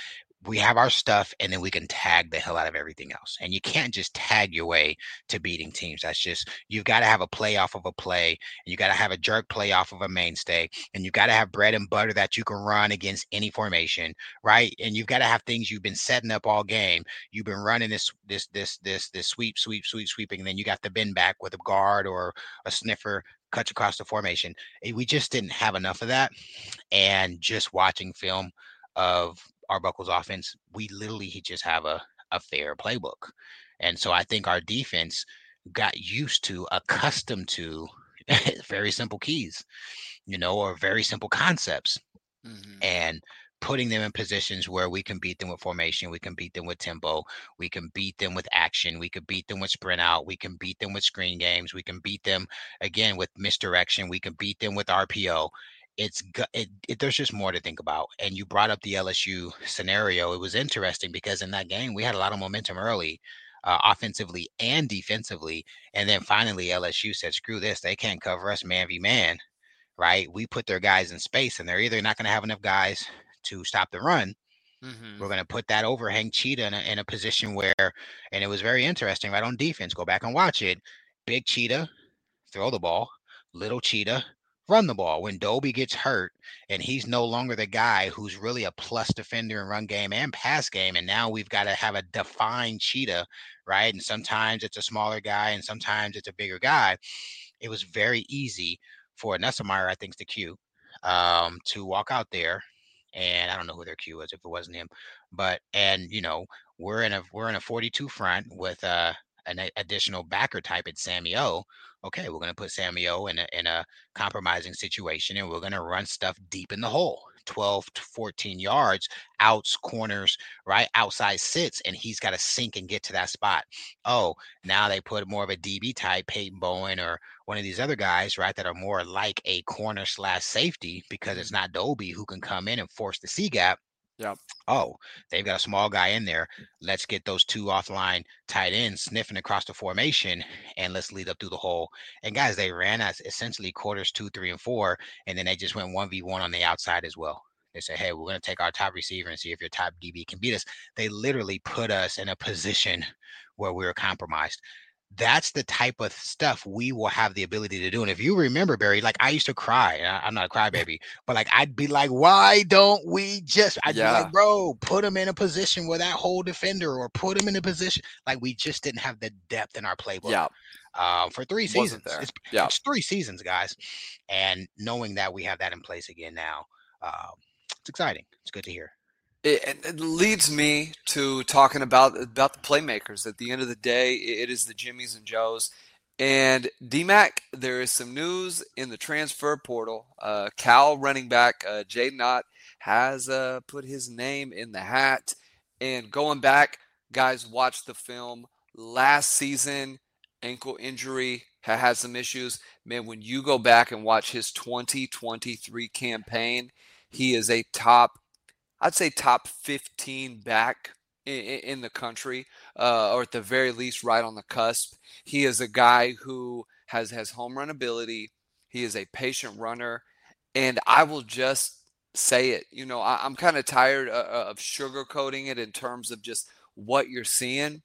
we have our stuff, and then we can tag the hell out of everything else. And you can't just tag your way to beating teams. That's just, you've got to have a play off of a play, and you got to have a jerk play off of a mainstay, and you got to have bread and butter that you can run against any formation, right? And you've got to have things you've been setting up all game. You've been running this this this this this sweep sweep sweep sweeping, and then you got the bend back with a guard or a sniffer cuts across the formation. We just didn't have enough of that. And just watching film of Arbuckle's offense, we literally just have a, a fair playbook. And so I think our defense got used to, accustomed to very simple keys, you know, or very simple concepts. Mm-hmm. And putting them in positions where we can beat them with formation, we can beat them with tempo, we can beat them with action, we can beat them with sprint out, we can beat them with screen games, we can beat them, again, with misdirection, we can beat them with R P O. It's it, it, there's just more to think about. And you brought up the L S U scenario. It was interesting because in that game, we had a lot of momentum early, uh, offensively and defensively. And then finally, L S U said, screw this. They can't cover us man v man, right? We put their guys in space, and they're either not going to have enough guys to stop the run. Mm-hmm. We're going to put that overhang Cheetah in a, in a position where, and it was very interesting, right on defense, go back and watch it. Big Cheetah, throw the ball. Little Cheetah, run the ball. When Dobie gets hurt and he's no longer the guy who's really a plus defender in run game and pass game, and now we've got to have a defined Cheetah, right? And sometimes it's a smaller guy and sometimes it's a bigger guy. It was very easy for Nussmeier, I think, the Q, um, to walk out there. And I don't know who their Q was if it wasn't him, but and you know we're in a we're in a forty-two front with uh, an additional backer type at Sammy O. Okay, we're going to put Sammy O in a, in a compromising situation, and we're going to run stuff deep in the hole, twelve to fourteen yards, outs, corners, right, outside sits, and he's got to sink and get to that spot. Oh, now they put more of a D B type, Peyton Bowen or one of these other guys, right, that are more like a corner slash safety because it's not Dobie who can come in and force the C gap. Yeah. Oh, they've got a small guy in there. Let's get those two offline tight ends sniffing across the formation, and let's lead up through the hole. And guys, they ran as essentially quarters two, three, and four, and then they just went one v one on the outside as well. They said, hey, we're going to take our top receiver and see if your top D B can beat us. They literally put us in a position where we were compromised. That's the type of stuff we will have the ability to do. And if you remember, Barry, like I used to cry. I'm not a crybaby, but like I'd be like, why don't we just, I'd yeah. be like, bro, put him in a position where that whole defender, or put him in a position. Like we just didn't have the depth in our playbook. Yeah. Uh, for three seasons. It's, yeah. it's three seasons, guys. And knowing that we have that in place again now, um, it's exciting. It's good to hear. It, it leads me to talking about about the playmakers. At the end of the day, it is the Jimmies and Joes. And D-Mac, there is some news in the transfer portal. Uh, Cal running back uh, Jaden Ott has uh, put his name in the hat. And going back, guys, watch the film. Last season, ankle injury, had some issues. Man, when you go back and watch his twenty twenty-three campaign, he is a top I'd say top fifteen back in, in the country, uh, or at the very least right on the cusp. He is a guy who has, has home run ability. He is a patient runner. And I will just say it. You know, I, I'm kind of tired of, of sugarcoating it in terms of just what you're seeing.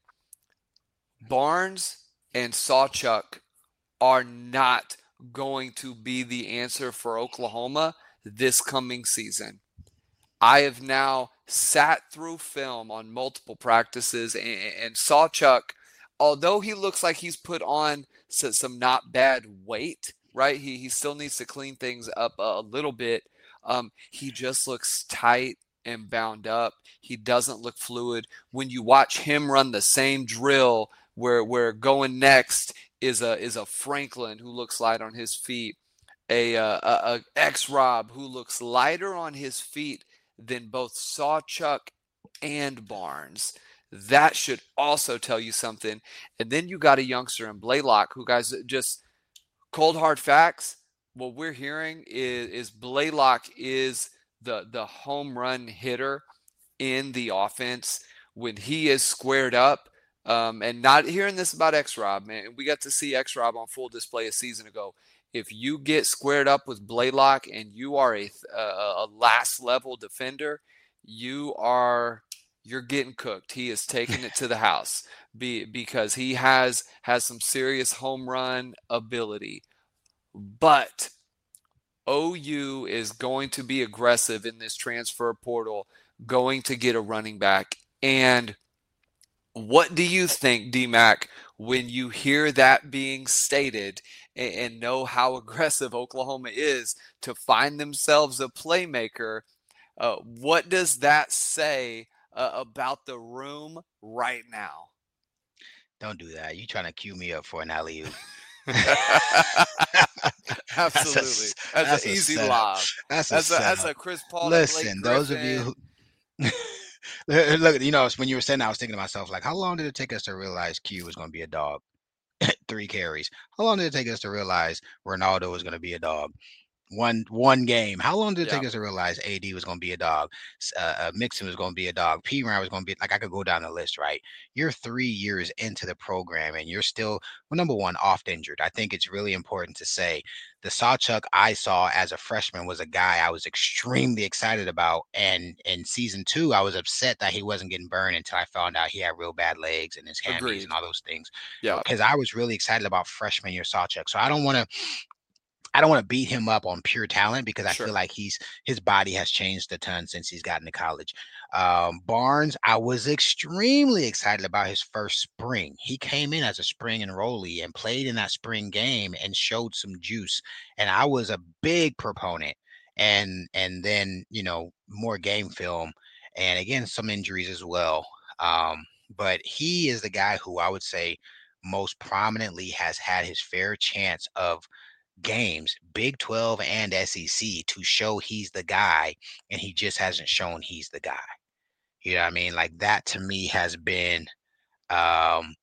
Barnes and Sawchuk are not going to be the answer for Oklahoma this coming season. I have now sat through film on multiple practices, and, and Sawchuk, although he looks like he's put on some, some not bad weight, right? He he still needs to clean things up a, a little bit. Um, he just looks tight and bound up. He doesn't look fluid. When you watch him run the same drill where where going next is a is a Franklin who looks light on his feet, a, a, a X-Rob who looks lighter on his feet than both Sawchuk and Barnes. That should also tell you something. And then you got a youngster in Blaylock who, guys, just cold hard facts. What we're hearing is, is Blaylock is the, the home run hitter in the offense when he is squared up. Um, and not hearing this about X-Rob, man. We got to see X-Rob on full display a season ago. If you get squared up with Blaylock and you are a, a, a last level defender, you are you're getting cooked. He is taking it to the house be, because he has has some serious home run ability. But O U is going to be aggressive in this transfer portal, going to get a running back. And what do you think, D-Mac, when you hear that being stated and, and know how aggressive Oklahoma is to find themselves a playmaker? Uh, what does that say uh, about the room right now? Don't do that. You trying to cue me up for an alley-oop. Absolutely. That's, That's, that's an easy setup. lob. That's a That's a, setup. that's a Chris Paul. Listen, Blake those of you who look, you know, when you were saying that, I was thinking to myself, like, how long did it take us to realize Q was going to be a dog? Three carries. How long did it take us to realize Ronaldo was going to be a dog? One one game. How long did it Yeah. take us to realize A D was going to be a dog? Uh, uh, Mixon was going to be a dog. P. Ryan was going to be like I could go down the list, right? You're three years into the program and you're still, well, number one, oft injured. I think it's really important to say the Sawchuk I saw as a freshman was a guy I was extremely excited about, and in season two, I was upset that he wasn't getting burned until I found out he had real bad legs and his hammies Agreed. and all those things. Yeah. Because I was really excited about freshman year Sawchuk, so I don't want to. I don't want to beat him up on pure talent because I Sure. feel like he's his body has changed a ton since he's gotten to college. Um, Barnes, I was extremely excited about his first spring. He came in as a spring enrollee and played in that spring game and showed some juice. And I was a big proponent. And and then you know more game film and again some injuries as well. Um, but he is the guy who I would say most prominently has had his fair chance of games, Big twelve and S E C, to show he's the guy, and he just hasn't shown he's the guy. You know what I mean? Like that to me has been um,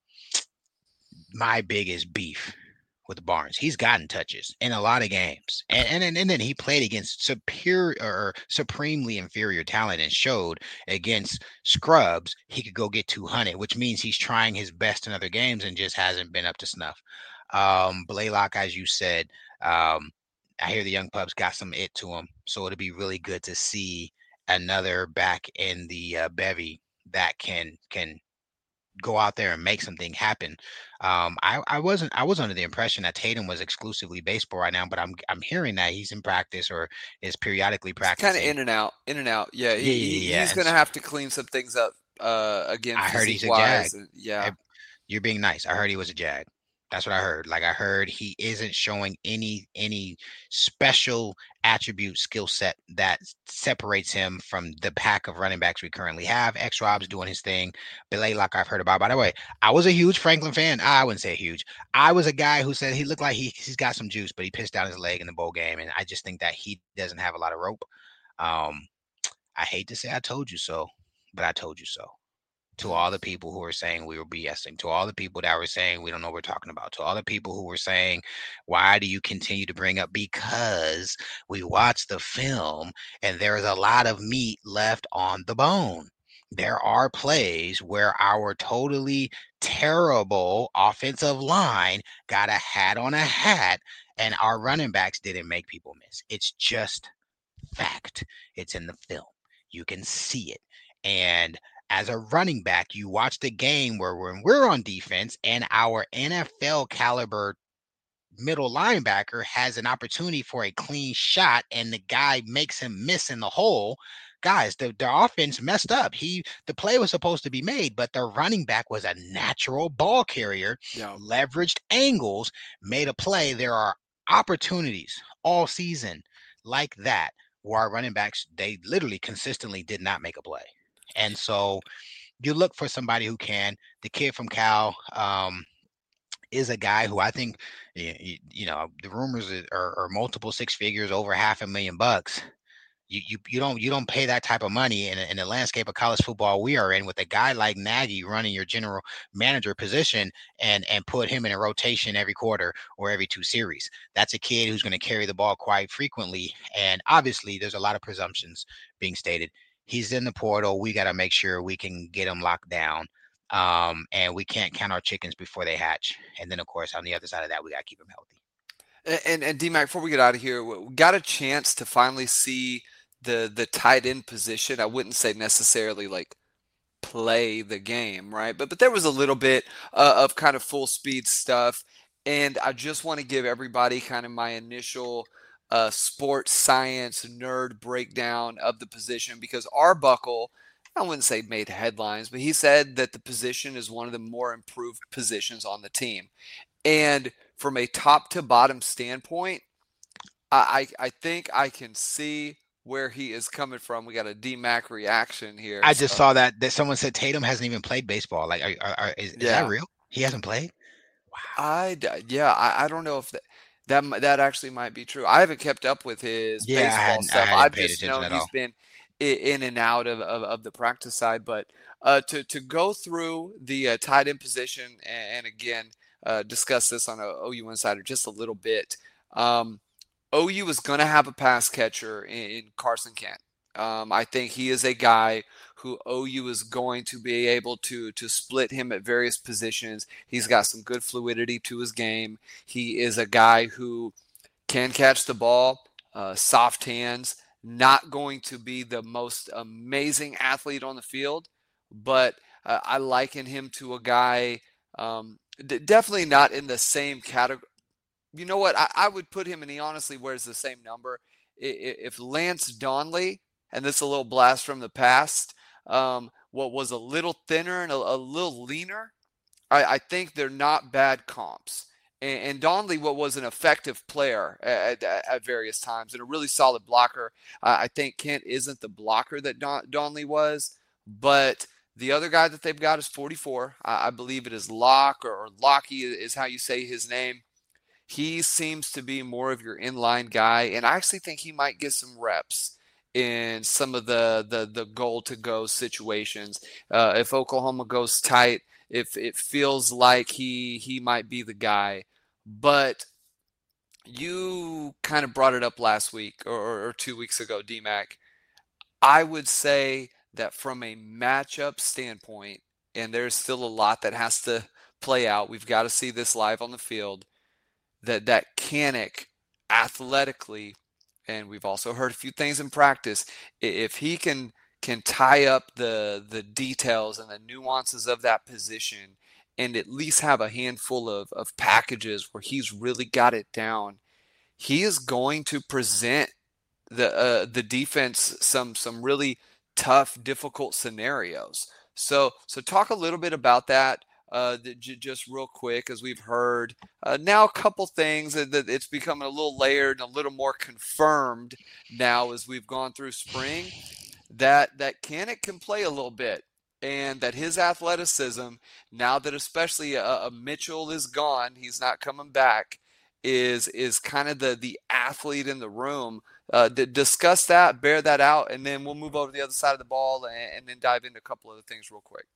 my biggest beef with Barnes. He's gotten touches in a lot of games, and and and then he played against superior or supremely inferior talent and showed against scrubs he could go get two hundred, which means he's trying his best in other games and just hasn't been up to snuff. Um, Blaylock, as you said, um, I hear the young pups got some it to him, so it'll be really good to see another back in the uh, bevy that can can go out there and make something happen. Um, I, I wasn't I was under the impression that Tatum was exclusively baseball right now, but I'm I'm hearing that he's in practice or is periodically practicing. Kind of in and out, in and out. Yeah, he, Yeah, yeah, he- yeah. he's going to have to clean some things up uh, again. I heard he's a physique-wise, Jag. and- Yeah, Hey, You're being nice. I heard he was a Jag. That's what I heard. Like I heard he isn't showing any any special attribute skill set that separates him from the pack of running backs we currently have. X Rob's doing his thing. Blaylock I've heard about. By the way, I was a huge Franklin fan. I wouldn't say huge. I was a guy who said he looked like he he's got some juice, but he pissed down his leg in the bowl game, and I just think that he doesn't have a lot of rope. Um, I hate to say I told you so, but I told you so. To all the people who are saying we were BSing, to all the people that were saying we don't know what we're talking about, to all the people who were saying, why do you continue to bring up? Because we watched the film and there is a lot of meat left on the bone. There are plays where our totally terrible offensive line got a hat on a hat and our running backs didn't make people miss. It's just fact. It's in the film. You can see it. And as a running back, you watch the game where when we're on defense and our N F L caliber middle linebacker has an opportunity for a clean shot and the guy makes him miss in the hole. Guys, the, the offense messed up. He the play was supposed to be made, but the running back was a natural ball carrier, yeah. leveraged angles, made a play. There are opportunities all season like that where our running backs, they literally consistently did not make a play. And so you look for somebody who can. The kid from Cal um, is a guy who I think, you, you know, the rumors are, are multiple six figures, over half a million bucks. You you you don't you don't pay that type of money in, in the landscape of college football we are in with a guy like Nagy running your general manager position and and put him in a rotation every quarter or every two series. That's a kid who's going to carry the ball quite frequently. And obviously, there's a lot of presumptions being stated. He's in the portal. We got to make sure we can get him locked down. Um, and we can't count our chickens before they hatch. And then, of course, on the other side of that, we got to keep him healthy. And and, and D-Mac, before we get out of here, we got a chance to finally see the the tight end position. I wouldn't say necessarily like play the game, right? But but there was a little bit uh, of kind of full speed stuff, and I just want to give everybody kind of my initial uh, sports science nerd breakdown of the position because Arbuckle, I wouldn't say made headlines, but he said that the position is one of the more improved positions on the team, and from a top to bottom standpoint, I I, I think I can see where he is coming from. We got a D Mac reaction here, I just so saw that that someone said Tatum hasn't even played baseball. Like, are, are, are, is, is that yeah. real? He hasn't played? I d yeah, I I don't know if that that mi that actually might be true. I haven't kept up with his Yeah, I baseball hadn't I stuff. hadn't I've paid just attention known at he's all. been I in and out of of of the practice side, but, uh, to to go through the, uh, tight end position a and again, uh, discuss this on a O U Insider just a little bit. Um, O U is gonna have a pass catcher in in Carson Kent. Um, I think he is a guy who O U is going to be able to to split him at various positions. He's got some good fluidity to his game. He is a guy who can catch the ball, uh, soft hands, not going to be the most amazing athlete on the field, but uh, I liken him to a guy, um, d- definitely not in the same category. You know what? I, I would put him, and he honestly wears the same number. I- i- If Lance Donley, and this is a little blast from the past, um, what was a little thinner and a, a little leaner, I, I think they're not bad comps. And, and Donley, what was an effective player at, at, at various times and a really solid blocker. Uh, I think Kent isn't the blocker that Don, Donley was, but the other guy that they've got is forty-four. I, I believe it is Locke or, or Lockie is how you say his name. He seems to be more of your inline guy, and I actually think he might get some reps in some of the the the goal to go situations. Uh, if Oklahoma goes tight, if it feels like he he might be the guy, but you kind of brought it up last week or, or two weeks ago, D Mac. I would say that from a matchup standpoint, and there's still a lot that has to play out. We've got to see this live on the field that that Canic athletically, and we've also heard a few things in practice, if he can can tie up the the details and the nuances of that position and at least have a handful of, of packages where he's really got it down, he is going to present the uh, the defense some some really tough, difficult scenarios. So so talk a little bit about that. Uh, j- just real quick, as we've heard uh, now a couple things that, that it's becoming a little layered and a little more confirmed now as we've gone through spring that that Canic can play a little bit and that his athleticism now that especially a, a Mitchell is gone, he's not coming back, is is kind of the the athlete in the room. Uh, d- discuss that, bear that out, and then we'll move over to the other side of the ball and, and then dive into a couple other things real quick.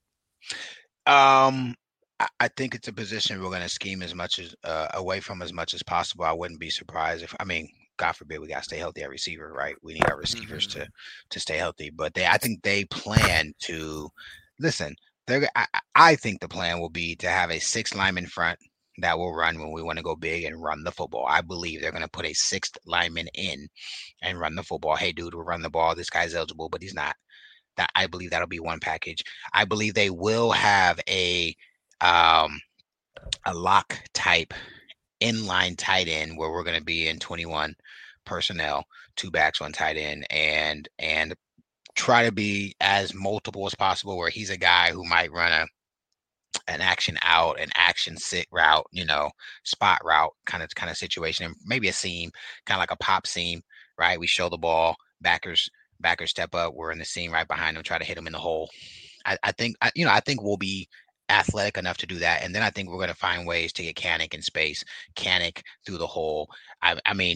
Um, I, I think it's a position we're going to scheme as much as uh, away from as much as possible. I wouldn't be surprised if, I mean, God forbid we got to stay healthy at receiver, right? We need our receivers Mm-hmm. to to stay healthy. But they, I think they plan to listen. They're, I, I I think the plan will be to have a six lineman front that will run when we want to go big and run the football. I believe they're going to put a sixth lineman in and run the football. Hey, dude, we'll run the ball. This guy's eligible, but he's not. That I believe that'll be one package. I believe they will have a um a lock type inline tight end where we're going to be in twenty-one personnel, two backs, one tight end, and and try to be as multiple as possible. Where he's a guy who might run a an action out, an action sit route, you know, spot route kind of kind of situation, and maybe a seam, kind of like a pop seam, right? We show the ball, backers backers step up, we're in the seam right behind them, try to hit them in the hole. I, I think I, you know I think we'll be athletic enough to do that, and then I think we're going to find ways to get Canic in space, Canic through the hole. I, I mean,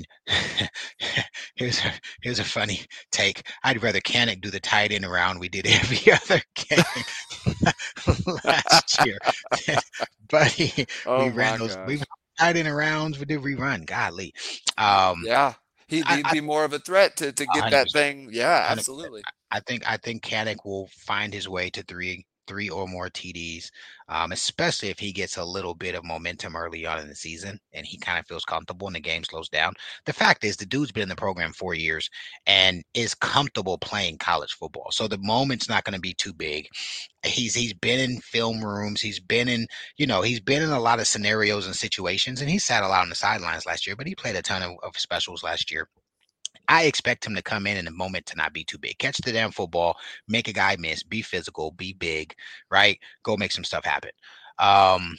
here's a here's a funny take. I'd rather Canic do the tight end around we did every other game last year. Buddy, we Oh ran my those. We gosh. ran tight end rounds. We did rerun. Godly. Um, Yeah. He'd, I, he'd I, be more of a threat to, to a get hundred that percent, thing. Yeah, a hundred percent. absolutely. I think I think Canic will find his way to three three or more T Ds, um, especially if he gets a little bit of momentum early on in the season and he kind of feels comfortable and the game slows down. The fact is, the dude's been in the program four years and is comfortable playing college football. So the moment's not going to be too big. He's he's been in film rooms. He's been in, you know, he's been in a lot of scenarios and situations, and he sat a lot on the sidelines last year, but he played a ton of, of specials last year. I expect him to come in in the moment to not be too big. Catch the damn football, make a guy miss, be physical, be big, right? Go make some stuff happen. Um,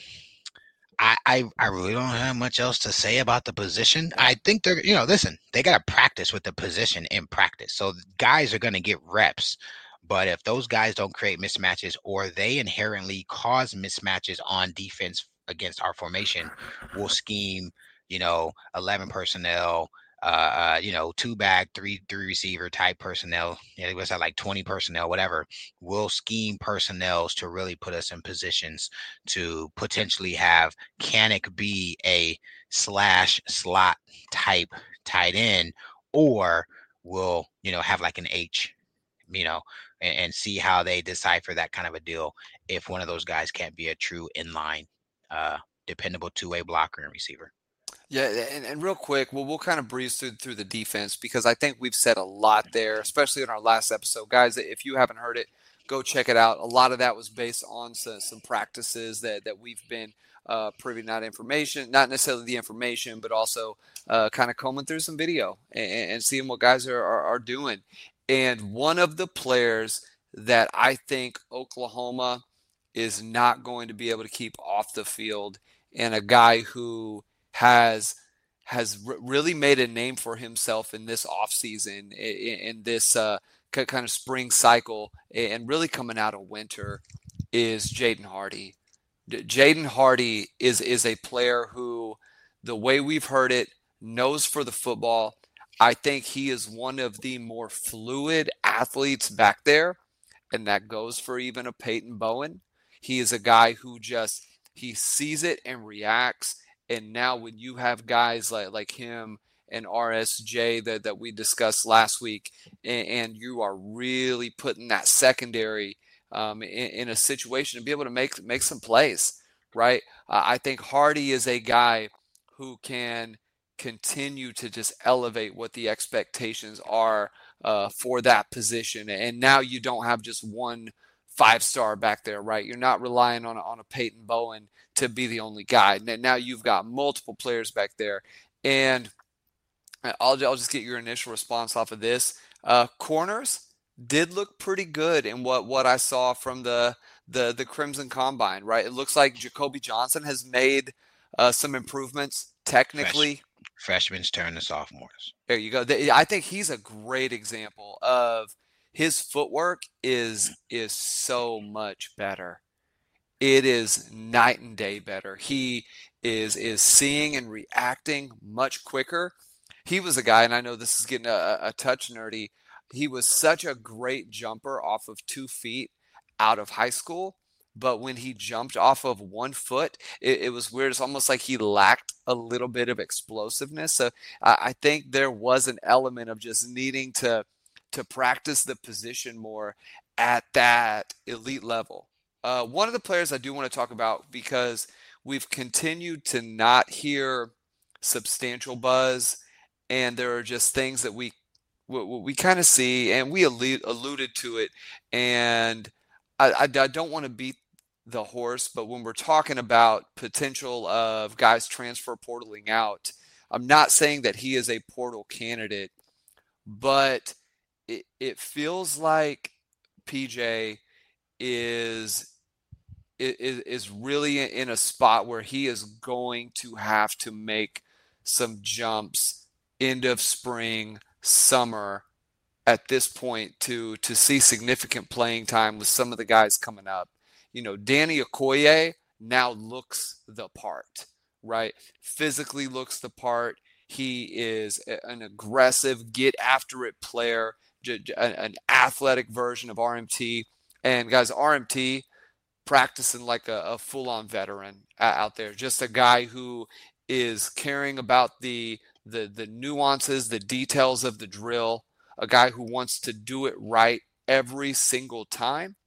I, I I really don't have much else to say about the position. I think they're, you know, listen, they got to practice with the position in practice. So guys are going to get reps. But if those guys don't create mismatches or they inherently cause mismatches on defense against our formation, we'll scheme, you know, eleven personnel, uh, uh, you know, two back, three, three receiver type personnel. Yeah, it was at like twenty personnel, whatever. We'll scheme personnels to really put us in positions to potentially have Kanak be a slash slot type tight end, or we'll, you know, have like an H, you know, and, and see how they decipher that kind of a deal if one of those guys can't be a true inline, uh, dependable two-way blocker and receiver. Yeah, and, and real quick, well, we'll kind of breeze through through the defense because I think we've said a lot there, especially in our last episode. Guys, if you haven't heard it, go check it out. A lot of that was based on some, some practices that, that we've been uh, privy, not information, not necessarily the information, but also uh, kind of combing through some video and, and seeing what guys are, are, are doing. And one of the players that I think Oklahoma is not going to be able to keep off the field, and a guy who has has r- really made a name for himself in this offseason, in, in this uh, c- kind of spring cycle, and really coming out of winter, is Jaden Hardy. D- Jaden Hardy is is a player who, the way we've heard it, knows for the football. I think he is one of the more fluid athletes back there, and that goes for even a Peyton Bowen. He is a guy who just, he sees it and reacts. And now when you have guys like, like him and R S J that, that we discussed last week, and, and you are really putting that secondary um, in, in a situation to be able to make, make some plays, right? Uh, I think Hardy is a guy who can continue to just elevate what the expectations are uh, for that position. And now you don't have just one five-star back there, right? You're not relying on a, on a Peyton Bowen to be the only guy. Now you've got multiple players back there. And I'll, I'll just get your initial response off of this. Uh, corners did look pretty good in what, what I saw from the, the, the Crimson Combine, right? It looks like Jacoby Johnson has made uh, some improvements technically. Fresh, freshmen's turn to sophomores. There you go. I think he's a great example of his footwork is is so much better. It is night and day better. He is is seeing and reacting much quicker. He was a guy, and I know this is getting a, a touch nerdy, he was such a great jumper off of two feet out of high school. But when he jumped off of one foot, it, it was weird. It's almost like he lacked a little bit of explosiveness. So I, I think there was an element of just needing to to practice the position more at that elite level. Uh, one of the players I do want to talk about, because we've continued to not hear substantial buzz, and there are just things that we we, we kind of see, and we allude, alluded to it, and I, I, I don't want to beat the horse, but when we're talking about potential of guys transfer portaling out, I'm not saying that he is a portal candidate, but it, it feels like P J is, is is really in a spot where he is going to have to make some jumps end of spring, summer at this point to to see significant playing time with some of the guys coming up. You know, Danny Okoye now looks the part, right? Physically looks the part. He is an aggressive, get after it player, an athletic version of R M T. And guys, R M T practicing like a, a full-on veteran out there, just a guy who is caring about the, the the nuances, the details of the drill, a guy who wants to do it right every single time.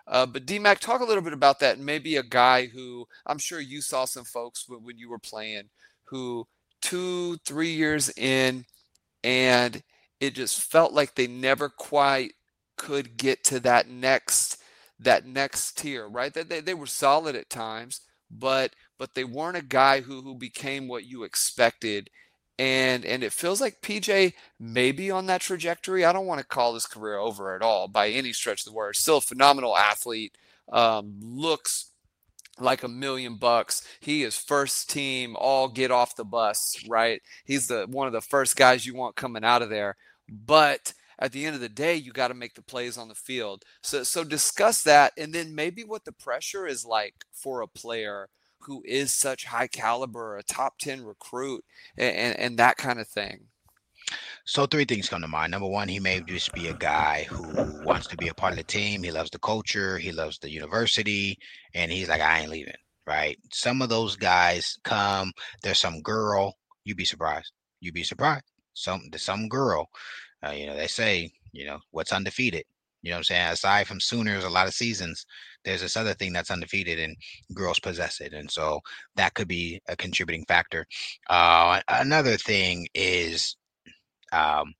Uh, but D-Mac, talk a little bit about that, and maybe a guy who I'm sure you saw some folks when, when you were playing who two, three years in, and it just felt like they never quite could get to that next that next tier, right? That they, they were solid at times, but but they weren't a guy who who became what you expected. And and it feels like P J may be on that trajectory. I don't want to call his career over at all by any stretch of the word. Still a phenomenal athlete. Um, looks like a million bucks. He is first team, all get off the bus, right? He's the one of the first guys you want coming out of there. But at the end of the day, you got to make the plays on the field. So so discuss that, and then maybe what the pressure is like for a player who is such high caliber, a top ten recruit, and, and, and that kind of thing. So three things come to mind. Number one, he may just be a guy who wants to be a part of the team. He loves the culture. He loves the university. And he's like, I ain't leaving, right? Some of those guys come, there's some girl, you'd be surprised. You'd be surprised. Some, there's some girl, uh, you know, they say, you know, what's undefeated? You know what I'm saying? Aside from Sooners, a lot of seasons, there's this other thing that's undefeated and girls possess it. And so that could be a contributing factor. Uh, another thing is, um,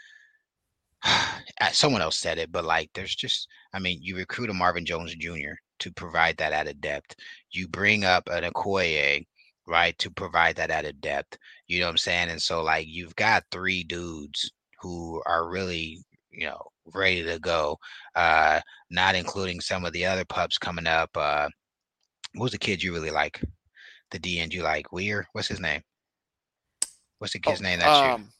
someone else said it, but like there's just, I mean, you recruit a Marvin Jones Junior to provide that added depth. You bring up an Okoye, right, to provide that added depth. You know what I'm saying? And so like you've got three dudes who are really, you know, ready to go. Uh, not including some of the other pups coming up. Uh, what was the kid you really like? The D end you like? Weir? What's his name? What's the kid's Oh, name that's you? um,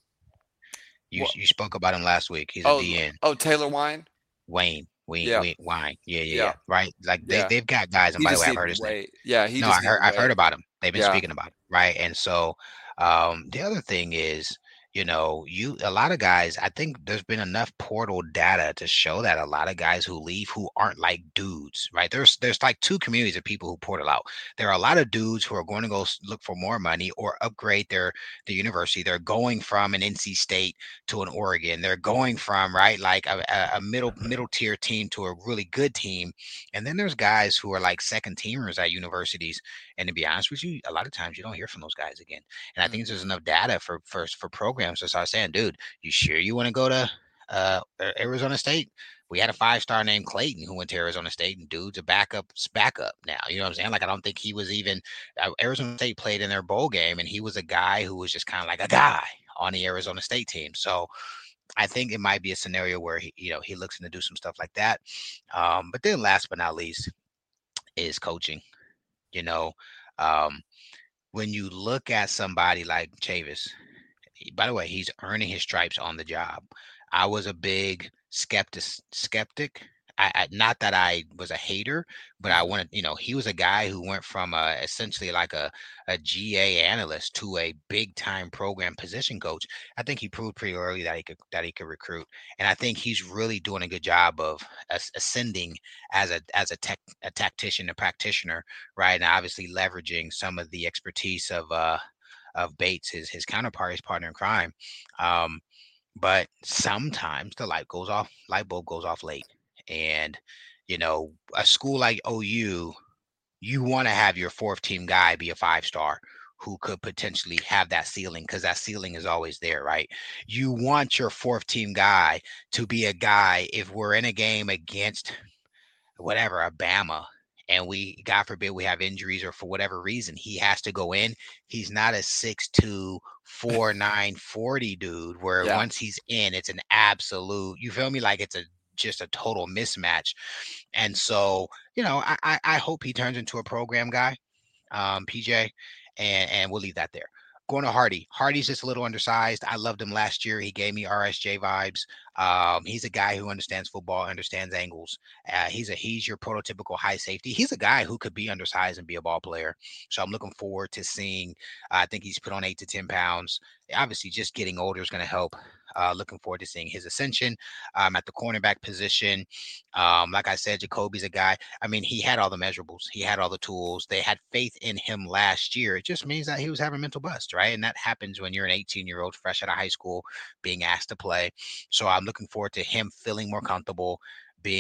You well, you spoke about him last week. He's a oh, D N. oh, Taylor Wine. Wayne, Wayne, Yeah, Wayne, Wine. Yeah, yeah, yeah. yeah, Right. Like they yeah. they've got guys. And He by the just way, I've needed heard to his name. wait. Yeah, he No, just I heard needed to I've heard wait. about him. They've been Yeah. speaking about him, right? And so um the other thing is, you know, you a lot of guys, I think there's been enough portal data to show that a lot of guys who leave who aren't like dudes, right? There's there's like two communities of people who portal out. There are a lot of dudes who are going to go s- look for more money or upgrade their the university. They're going from an N C State to an Oregon. They're going from right like a, a a middle middle tier team to a really good team. And then there's guys who are like second teamers at universities. And to be honest with you, a lot of times you don't hear from those guys again. And I think there's Hmm. enough data for for for programs to start saying, dude, you sure you want to go to uh A- Arizona State? We had a five star named Clayton who went to Arizona State, and dude's a backup backup now. You know what I'm saying? Like I don't think he was even uh, Arizona State played in their bowl game, and he was a guy who was just kind of like a guy on the Arizona State team. So I think it might be a scenario where he, you know, he looks to do some stuff like that. Um, but then last but not least is coaching. You know, um, when you look at somebody like Chavis, by the way, he's earning his stripes on the job. I was a big skeptic. Skeptic. I, I not that I was a hater, but I Hmm. wanted, you know, he was a guy who went from uh, essentially like a, a G A analyst to a big time program position coach. I think he proved pretty early that he could that he could recruit, and I think he's really doing a good job of as, ascending as a as a tech a tactician, a practitioner, right? And obviously leveraging some of the expertise of uh of Bates, his his counterpart, his partner in crime. Um, but sometimes the light goes off, light bulb goes off late. And, you know, a school like O U, you want to have your fourth team guy be a five star who could potentially have that ceiling because that ceiling is always there, right? You want your fourth team guy to be a guy if we're in a game against whatever, a Bama, and we, God forbid, we have injuries or for whatever reason, he has to go in. He's not a six two, four nine, forty dude where Yeah. once he's in, it's an absolute, you feel me? Like it's a just a total mismatch. And so, you know, I, I, I hope he turns into a program guy, um, P J, and and we'll leave that there. Going to Hardy. Hardy's just a little undersized. I loved him last year. He gave me R S J vibes. Um, he's a guy who understands football, understands angles. Uh, he's a he's your prototypical high safety. He's a guy who could be undersized and be a ball player. So I'm looking forward to seeing. Uh, I think he's put on eight to ten pounds. Obviously, just getting older is going to help. Uh, looking forward to seeing his ascension um, at the cornerback position. Um, like I said, Jacoby's a guy. I mean, he had all the measurables. He had all the tools. They had faith in him last year. It just means that he was having mental bust, right? And that happens when you're an eighteen-year-old fresh out of high school being asked to play. So I'm looking forward to him feeling more comfortable, being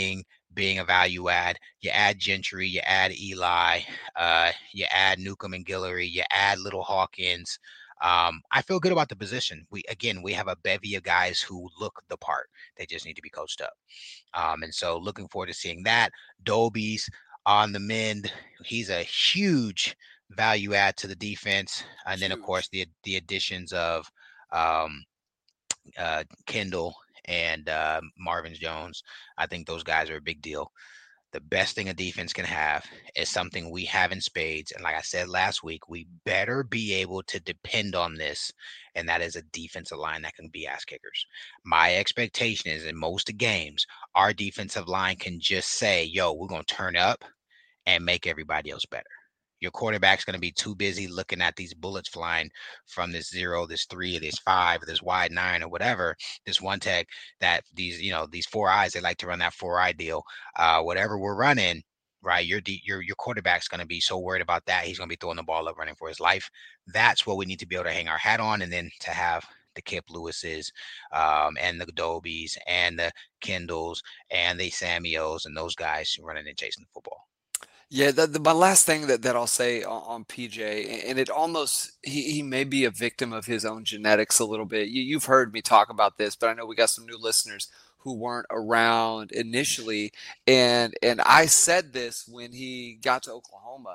being a value add. You add Gentry, you add Eli, uh, you add Newcomb and Guillory, you add Little Hawkins. Um, I feel good about the position. We again, we have a bevy of guys who look the part. They just need to be coached up. Um, and so looking forward to seeing that. Doby's on the mend. He's a huge value add to the defense. And then of course Huge. the the additions of um, uh, Kendall and uh, Marvin Jones. I think those guys are a big deal. The best thing a defense can have is something we have in spades. And like I said last week, we better be able to depend on this. And that is a defensive line that can be ass kickers. My expectation is in most games, our defensive line can just say, yo, we're going to turn up and make everybody else better. Your quarterback's going to be too busy looking at these bullets flying from this zero, this three, this five, this wide nine, or whatever, this one tech that these, you know, these four eyes, they like to run that four eye deal. Uh, whatever we're running, right? Your your your quarterback's going to be so worried about that. He's going to be throwing the ball up, running for his life. That's what we need to be able to hang our hat on. And then to have the Kip Lewises um, and the Dobies and the Kendalls and the Samuels and those guys running and chasing the football. Yeah, the, the, my last thing that, that I'll say on, on P J, and it almost, he, he may be a victim of his own genetics a little bit. You, you've heard me talk about this, but I know we got some new listeners who weren't around initially. And and I said this when he got to Oklahoma.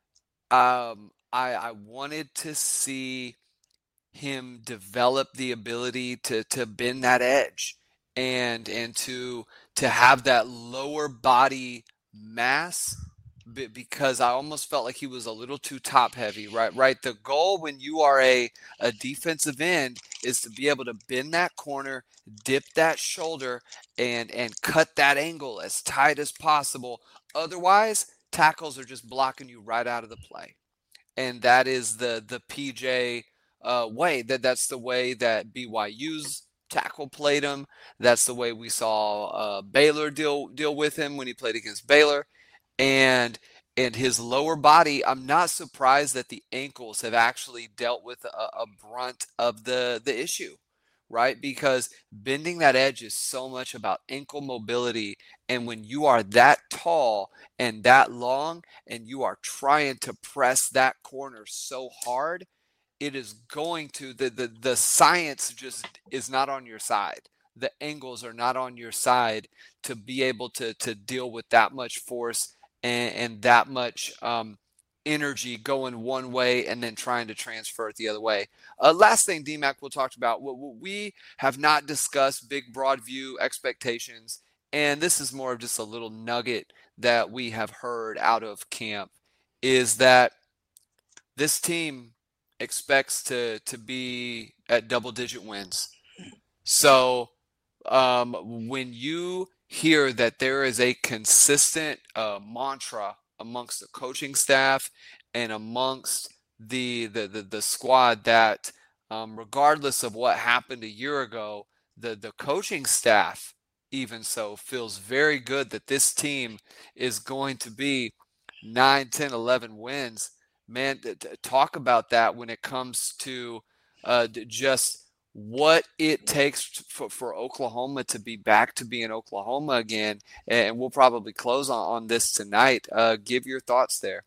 Um, I, I wanted to see him develop the ability to to bend that edge and and to to have that lower body mass because I almost felt like he was a little too top heavy, right? Right. The goal when you are a, a defensive end is to be able to bend that corner, dip that shoulder, and and cut that angle as tight as possible. Otherwise, tackles are just blocking you right out of the play. And that is the the P J uh, way. That that's the way that B Y U's tackle played him. That's the way we saw uh, Baylor deal deal with him when he played against Baylor. And and his lower body, I'm not surprised that the ankles have actually dealt with a, a brunt of the the issue, right? Because bending that edge is so much about ankle mobility. And when you are that tall and that long, and you are trying to press that corner so hard, it is going to the the, the science just is not on your side. The angles are not on your side to be able to to deal with that much force and, and that much um, energy going one way and then trying to transfer it the other way. Uh, last thing, D Mac, we'll talk about what, what we have not discussed big broad view expectations, and this is more of just a little nugget that we have heard out of camp is that this team expects to to be at double digit wins. So um, when you hear that there is a consistent uh, mantra amongst the coaching staff and amongst the the the, the squad that um, regardless of what happened a year ago, the the coaching staff even so feels very good that this team is going to be nine, ten, eleven wins. Man, talk about that when it comes to uh, just what it takes for, for Oklahoma to be back to being Oklahoma again. And we'll probably close on, on this tonight. Uh, give your thoughts there.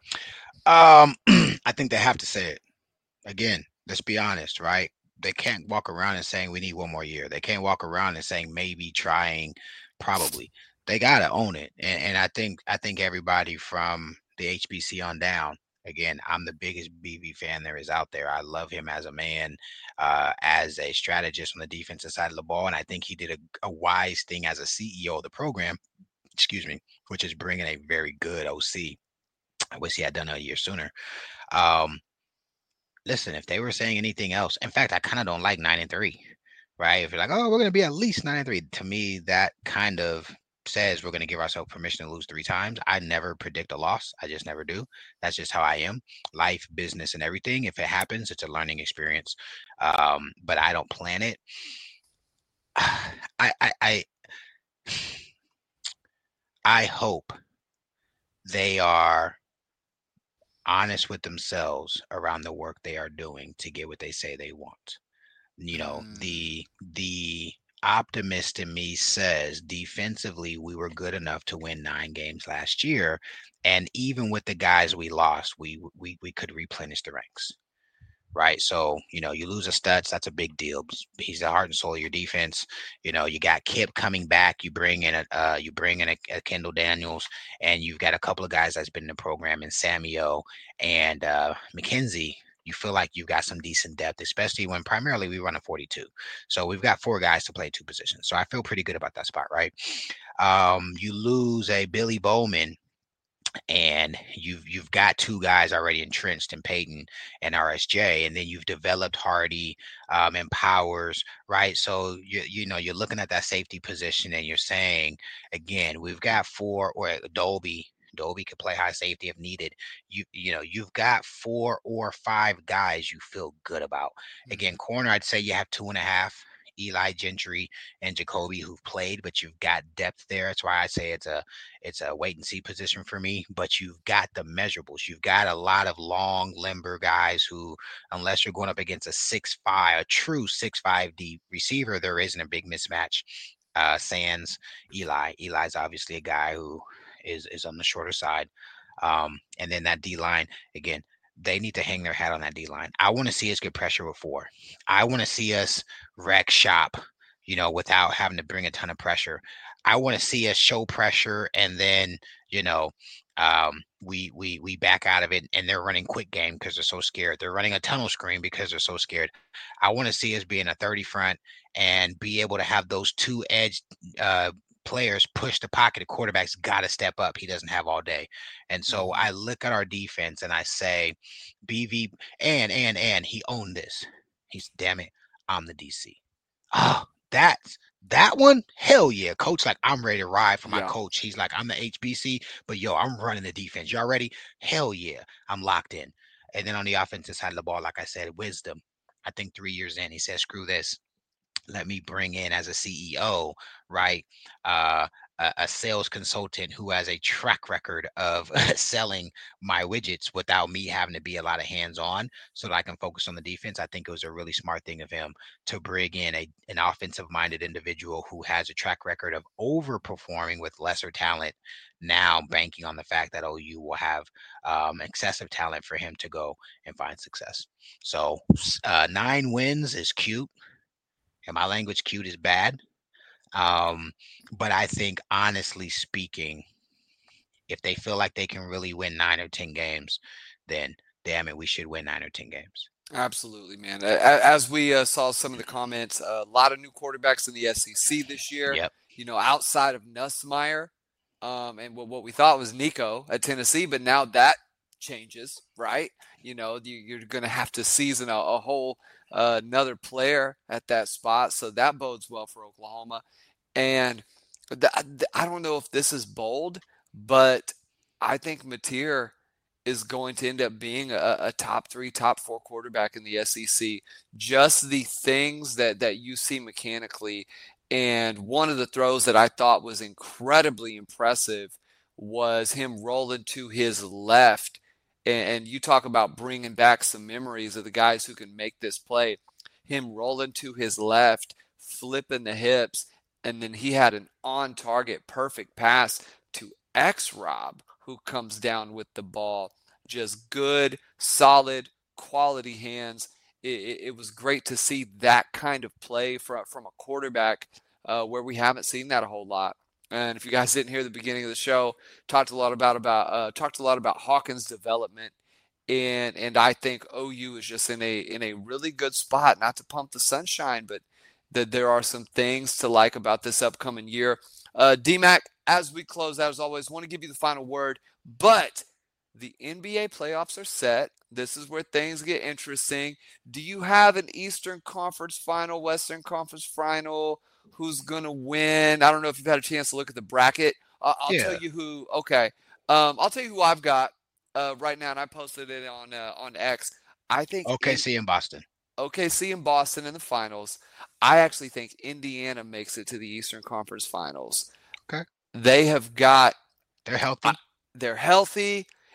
Um, I think they have to say it again. Let's be honest, right? They can't walk around and saying we need one more year. They can't walk around and saying maybe trying, probably. They gotta own it. And and I think I think everybody from the H B C on down. Again, I'm the biggest B V fan there is out there. I love him as a man, uh, as a strategist on the defensive side of the ball, and I think he did a, a wise thing as a C E O of the program. Excuse me, which is bringing a very good O C. I wish he had done it a year sooner. Um, listen, if they were saying anything else, in fact, I kind of don't like nine and three, right? If you're like, oh, we're going to be at least nine and three, to me, that kind of says we're going to give ourselves permission to lose three times. I never predict a loss. I just never do. That's just how I am. Life, business, and everything. If it happens, it's a learning experience. Um, but I don't plan it. I, I, I, I hope they are honest with themselves around the work they are doing to get what they say they want. You know, Mm. the the optimist in me says defensively we were good enough to win nine games last year, and even with the guys we lost, we we we could replenish the ranks. Right. So, you know, you lose a Stutz, that's a big deal. He's the heart and soul of your defense. You know, you got Kip coming back. You bring in a uh, you bring in a, a Kendall Daniels, and you've got a couple of guys that's been in the program in Samio and uh, McKenzie. You feel like you've got some decent depth, especially when primarily we run a forty-two. So we've got four guys to play two positions. So I feel pretty good about that spot, right? Um, you lose a Billy Bowman, and you've you've got two guys already entrenched in Peyton and R S J, and then you've developed Hardy um, and Powers, right? So you you know you're looking at that safety position, and you're saying again, we've got four or Dolby. Dolby could play high safety if needed. You you know you've got four or five guys you feel good about. Again, corner, I'd say you have two and a half. Eli Gentry and Jacoby who've played, but you've got depth there. That's why I say it's a it's a wait and see position for me. But you've got the measurables. You've got a lot of long, limber guys who, unless you're going up against a six five, a true six five D receiver, there isn't a big mismatch. Uh, Sans, Eli. Eli's obviously a guy who is is on the shorter side. Um, and then that D line again. They need to hang their hat on that D line. I want to see us get pressure with four. I want to see us wreck shop, you know, without having to bring a ton of pressure. I want to see us show pressure and then, you know, um, we we we back out of it and they're running quick game because they're so scared. They're running a tunnel screen because they're so scared. I want to see us be in a thirty front and be able to have those two edge uh, players push the pocket. The quarterback's got to step up. He doesn't have all day. And so Mm-hmm. I look at our defense and I say, B V, and, and, and he owned this. He's, damn it, I'm the D C. Oh, that's that one. Hell yeah. Coach, like, I'm ready to ride for my Yeah. coach. He's like, I'm the H B C, but yo, I'm running the defense. Y'all ready? Hell yeah. I'm locked in. And then on the offensive side of the ball, like I said, wisdom. I think three years in, he said, screw this. Let me bring in as a C E O, right? Uh, a, a sales consultant who has a track record of selling my widgets without me having to be a lot of hands-on so that I can focus on the defense. I think it was a really smart thing of him to bring in a an offensive-minded individual who has a track record of overperforming with lesser talent, now banking on the fact that O U will have um, excessive talent for him to go and find success. So uh, nine wins is cute. And my language cute is bad. Um, but I think honestly speaking, if they feel like they can really win nine or ten games, then damn it, we should win nine or ten games. Absolutely, man. A- a- As we uh, saw some of the comments, a lot of new quarterbacks in the S E C this year. Yep. You know, outside of Nussmeier, um, and what, what we thought was Nico at Tennessee, but now that changes, right? You know, you, you're going to have to season a, a whole uh, another player at that spot, so that bodes well for Oklahoma. And the, I don't know if this is bold, but I think Mateer is going to end up being a, a top three, top four quarterback in the S E C. Just the things that that you see mechanically. And one of the throws that I thought was incredibly impressive was him rolling to his left. And, and you talk about bringing back some memories of the guys who can make this play. Him rolling to his left, flipping the hips, and then he had an on-target perfect pass to X-Rob, who comes down with the ball. Just good, solid, quality hands. It, it, it was great to see that kind of play from, from a quarterback uh, where we haven't seen that a whole lot. And if you guys didn't hear the beginning of the show, talked a lot about about uh, talked a lot about Hawkins' development, and and I think O U is just in a in a really good spot. Not to pump the sunshine, but that there are some things to like about this upcoming year. Uh, D-Mac, as we close out, as always, want to give you the final word, but the N B A playoffs are set. This is where things get interesting. Do you have an Eastern Conference final, Western Conference final? Who's going to win? I don't know if you've had a chance to look at the bracket. Uh, I'll Yeah. tell you who. Okay. Um, I'll tell you who I've got uh, right now, and I posted it on uh, on X. I think O K C in Boston. O K C and Boston in the finals. I actually think Indiana makes it to the Eastern Conference Finals. Okay. They have got. They're healthy. Uh, they're healthy.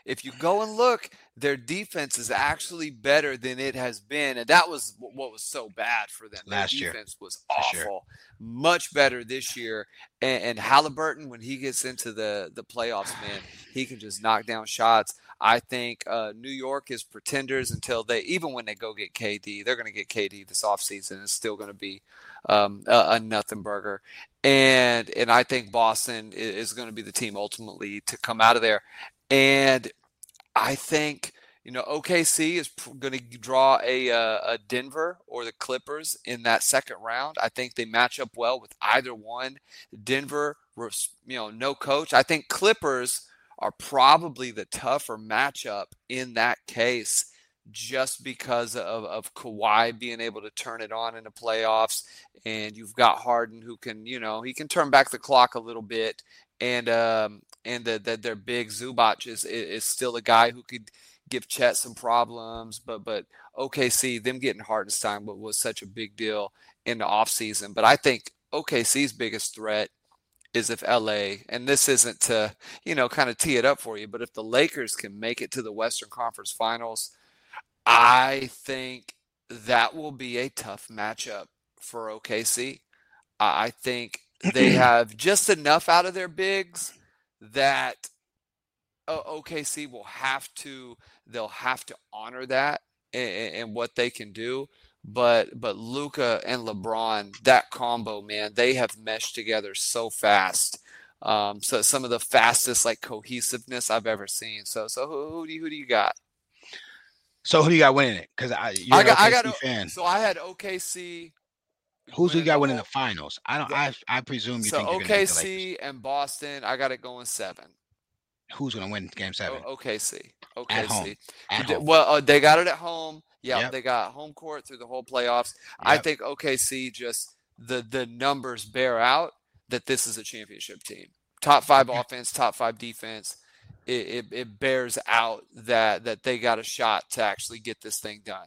if you go and look, their defense is actually better than it has been. And that was what was so bad for them. Their Last year, defense was for awful. sure. Much better this year. And, and Halliburton, when he gets into the, the playoffs, man, he can just knock down shots. I think uh, New York is pretenders until they, even when they go get K D, they're going to get K D this offseason. It's still going to be um, a, a nothing burger. And and I think Boston is, is going to be the team ultimately to come out of there. And I think, you know, O K C is going to draw a, uh, a Denver or the Clippers in that second round. I think they match up well with either one. Denver, you know, no coach. I think Clippers are probably the tougher matchup in that case, just because of, of Kawhi being able to turn it on in the playoffs. And you've got Harden who can, you know, he can turn back the clock a little bit. And um, and that the, their big Zubac is, is still a guy who could give Chet some problems. But but O K C, them getting Hartenstein was such a big deal in the offseason. But I think O K C's biggest threat is if L A, and this isn't to, you know, kind of tee it up for you, but if the Lakers can make it to the Western Conference Finals, I think that will be a tough matchup for O K C. I think they have just enough out of their bigs that O K C will have to, they'll have to honor that and what they can do. But but Luka and LeBron, that combo, man, they have meshed together so fast. Um, so some of the fastest like cohesiveness I've ever seen. So so who, who do you who do you got? So who do you got winning it? Because I you're I got an O K C I got fan. So I had O K C. Who's who you got winning the, the finals? I don't. The, I I presume you so think you're O K C going to beat the Lakers. and Boston. I got it going seven. Who's going to win Game Seven? O K C. O K C. At home. At home. Well, uh, they got it at home. Yeah, yep. They got home court through the whole playoffs. Yep. I think O K C just the the numbers bear out that this is a championship team. Top five okay. offense, top five defense. It, it it bears out that that they got a shot to actually get this thing done.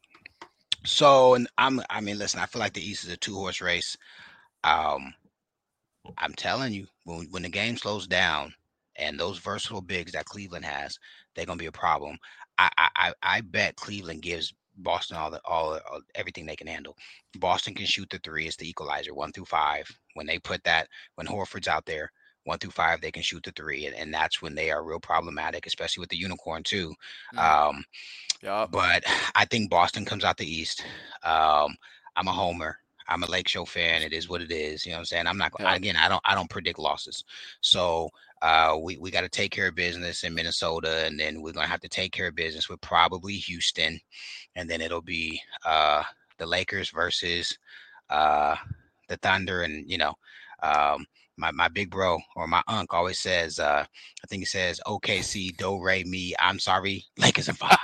So, and I'm I mean, listen, I feel like the East is a two horse race. Um, I'm telling you, when when the game slows down, and those versatile bigs that Cleveland has, they're gonna be a problem. I I I bet Cleveland gives Boston all the all, all everything they can handle. Boston can shoot the three. It's the equalizer, one through five. When they put that, when Horford's out there, one through five, they can shoot the three, and, and that's when they are real problematic, especially with the unicorn too. Mm. Um, yeah. But I think Boston comes out the East. Um, I'm a homer. I'm a Lake Show fan. It is what it is. You know what I'm saying? I'm not yeah. again. I don't. I don't predict losses. So uh, we we got to take care of business in Minnesota, and then we're gonna have to take care of business with probably Houston, and then it'll be uh, the Lakers versus uh, the Thunder, and you know. Um, My my big bro or my uncle always says, uh, I think he says, O K C, do, re, mi, I'm sorry, Lakers and five.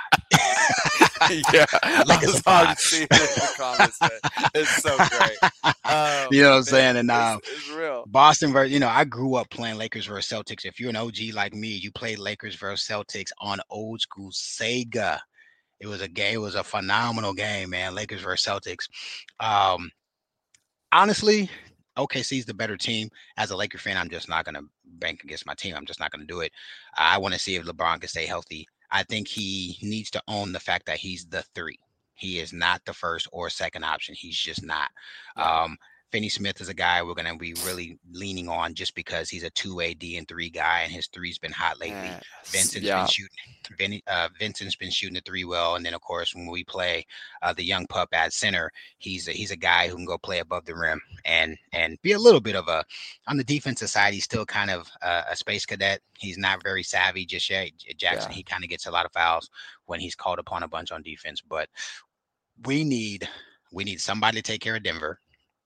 Yeah, Lakers and five. Seeing it in the comments, man. It's so great. Um, you know what I'm saying? And um, it's, it's real. Boston versus, you know, I grew up playing Lakers versus Celtics. If you're an O G like me, you played Lakers versus Celtics on old school Sega. It was a game. It was a phenomenal game, man. Lakers versus Celtics. Um, honestly, O K C is the better team. As a Laker fan, I'm just not going to bank against my team. I'm just not going to do it. I want to see if LeBron can stay healthy. I think he needs to own the fact that he's the three. He is not the first or second option. He's just not. Um, Finney Smith is a guy we're going to be really leaning on just because he's a two-way D and three guy, and his three's been hot lately. Yes. Vincent's yeah. been shooting. Vin, uh, Vincent's been shooting the three well, and then of course when we play uh, the young pup at center, he's a, he's a guy who can go play above the rim and and be a little bit of a on the defensive side. He's still kind of uh, a space cadet. He's not very savvy just yet. Jackson, yeah. he kind of gets a lot of fouls when he's called upon a bunch on defense, but we need we need somebody to take care of Denver.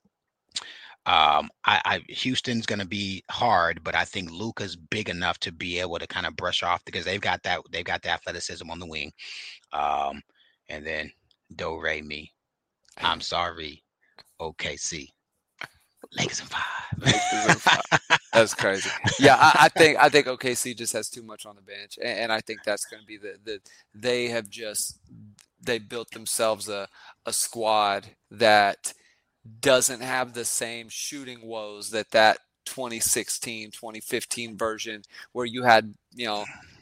Um, I, I Houston's going to be hard, but I think Luka's big enough to be able to kind of brush off because they've got that they've got the athleticism on the wing. Um, and then do, re, mi, I'm sorry, O K C, Lakers and five. Lakers and five. That's crazy. Yeah, I, I think I think O K C just has too much on the bench, and, and I think that's going to be the the they have just they built themselves a a squad that doesn't have the same shooting woes that that twenty sixteen, twenty fifteen version where you had, you know,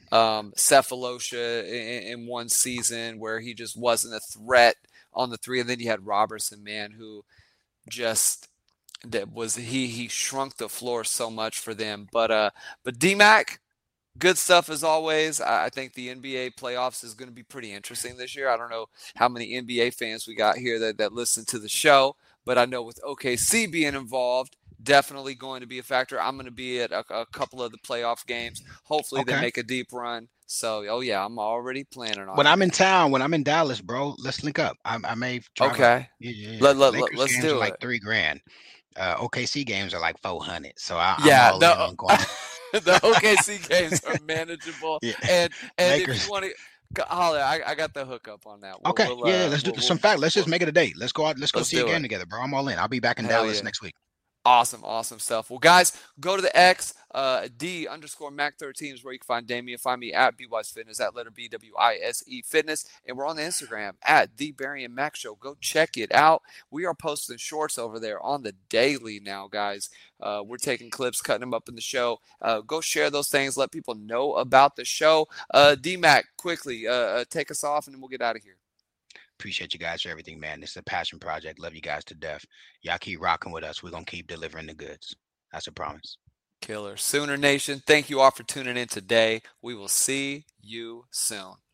um, Cephalosha in, in one season where he just wasn't a threat on the three. And then you had Robertson, man, who just that was he he shrunk the floor so much for them. But uh, but D-Mac, good stuff as always. I, I think the N B A playoffs is going to be pretty interesting this year. I don't know how many N B A fans we got here that, that listen to the show, but I know with O K C being involved, definitely going to be a factor. I'm going to be at a, a couple of the playoff games. Hopefully Okay. they make a deep run. So, oh yeah, I'm already planning on When it. I'm in town, when I'm in Dallas, bro, let's link up. I, I may drive Okay. up. Yeah, yeah, yeah. Let, let, Lakers let's games do are it. like three grand. Uh, O K C games are like four hundred. So I, Yeah, I'm all the, in on going. the O K C games are manageable. Yeah. And and Lakers. if you want to, holler, I, I got the hookup on that. We'll, Okay, we'll, yeah, uh, let's do we'll, some we'll, fact. Let's we'll, just make it a date. Let's go out. Let's go let's see a do game it. together, bro. I'm all in. I'll be back in Hell Dallas yeah. next week. Awesome, awesome stuff. Well, guys, go to the X, uh, D underscore Mac thirteen is where you can find Damian. Find me at B Wise Fitness, at letter B W I S E Fitness. And we're on the Instagram at The Barry and Mac Show. Go check it out. We are posting shorts over there on the daily now, guys. Uh, we're taking clips, cutting them up in the show. Uh, go share those things. Let people know about the show. Uh, D-Mac, quickly, uh, uh, take us off, and then we'll get out of here. Appreciate you guys for everything, man. This is a passion project. Love you guys to death. Y'all keep rocking with us. We're going to keep delivering the goods. That's a promise. Killer. Sooner Nation, thank you all for tuning in today. We will see you soon.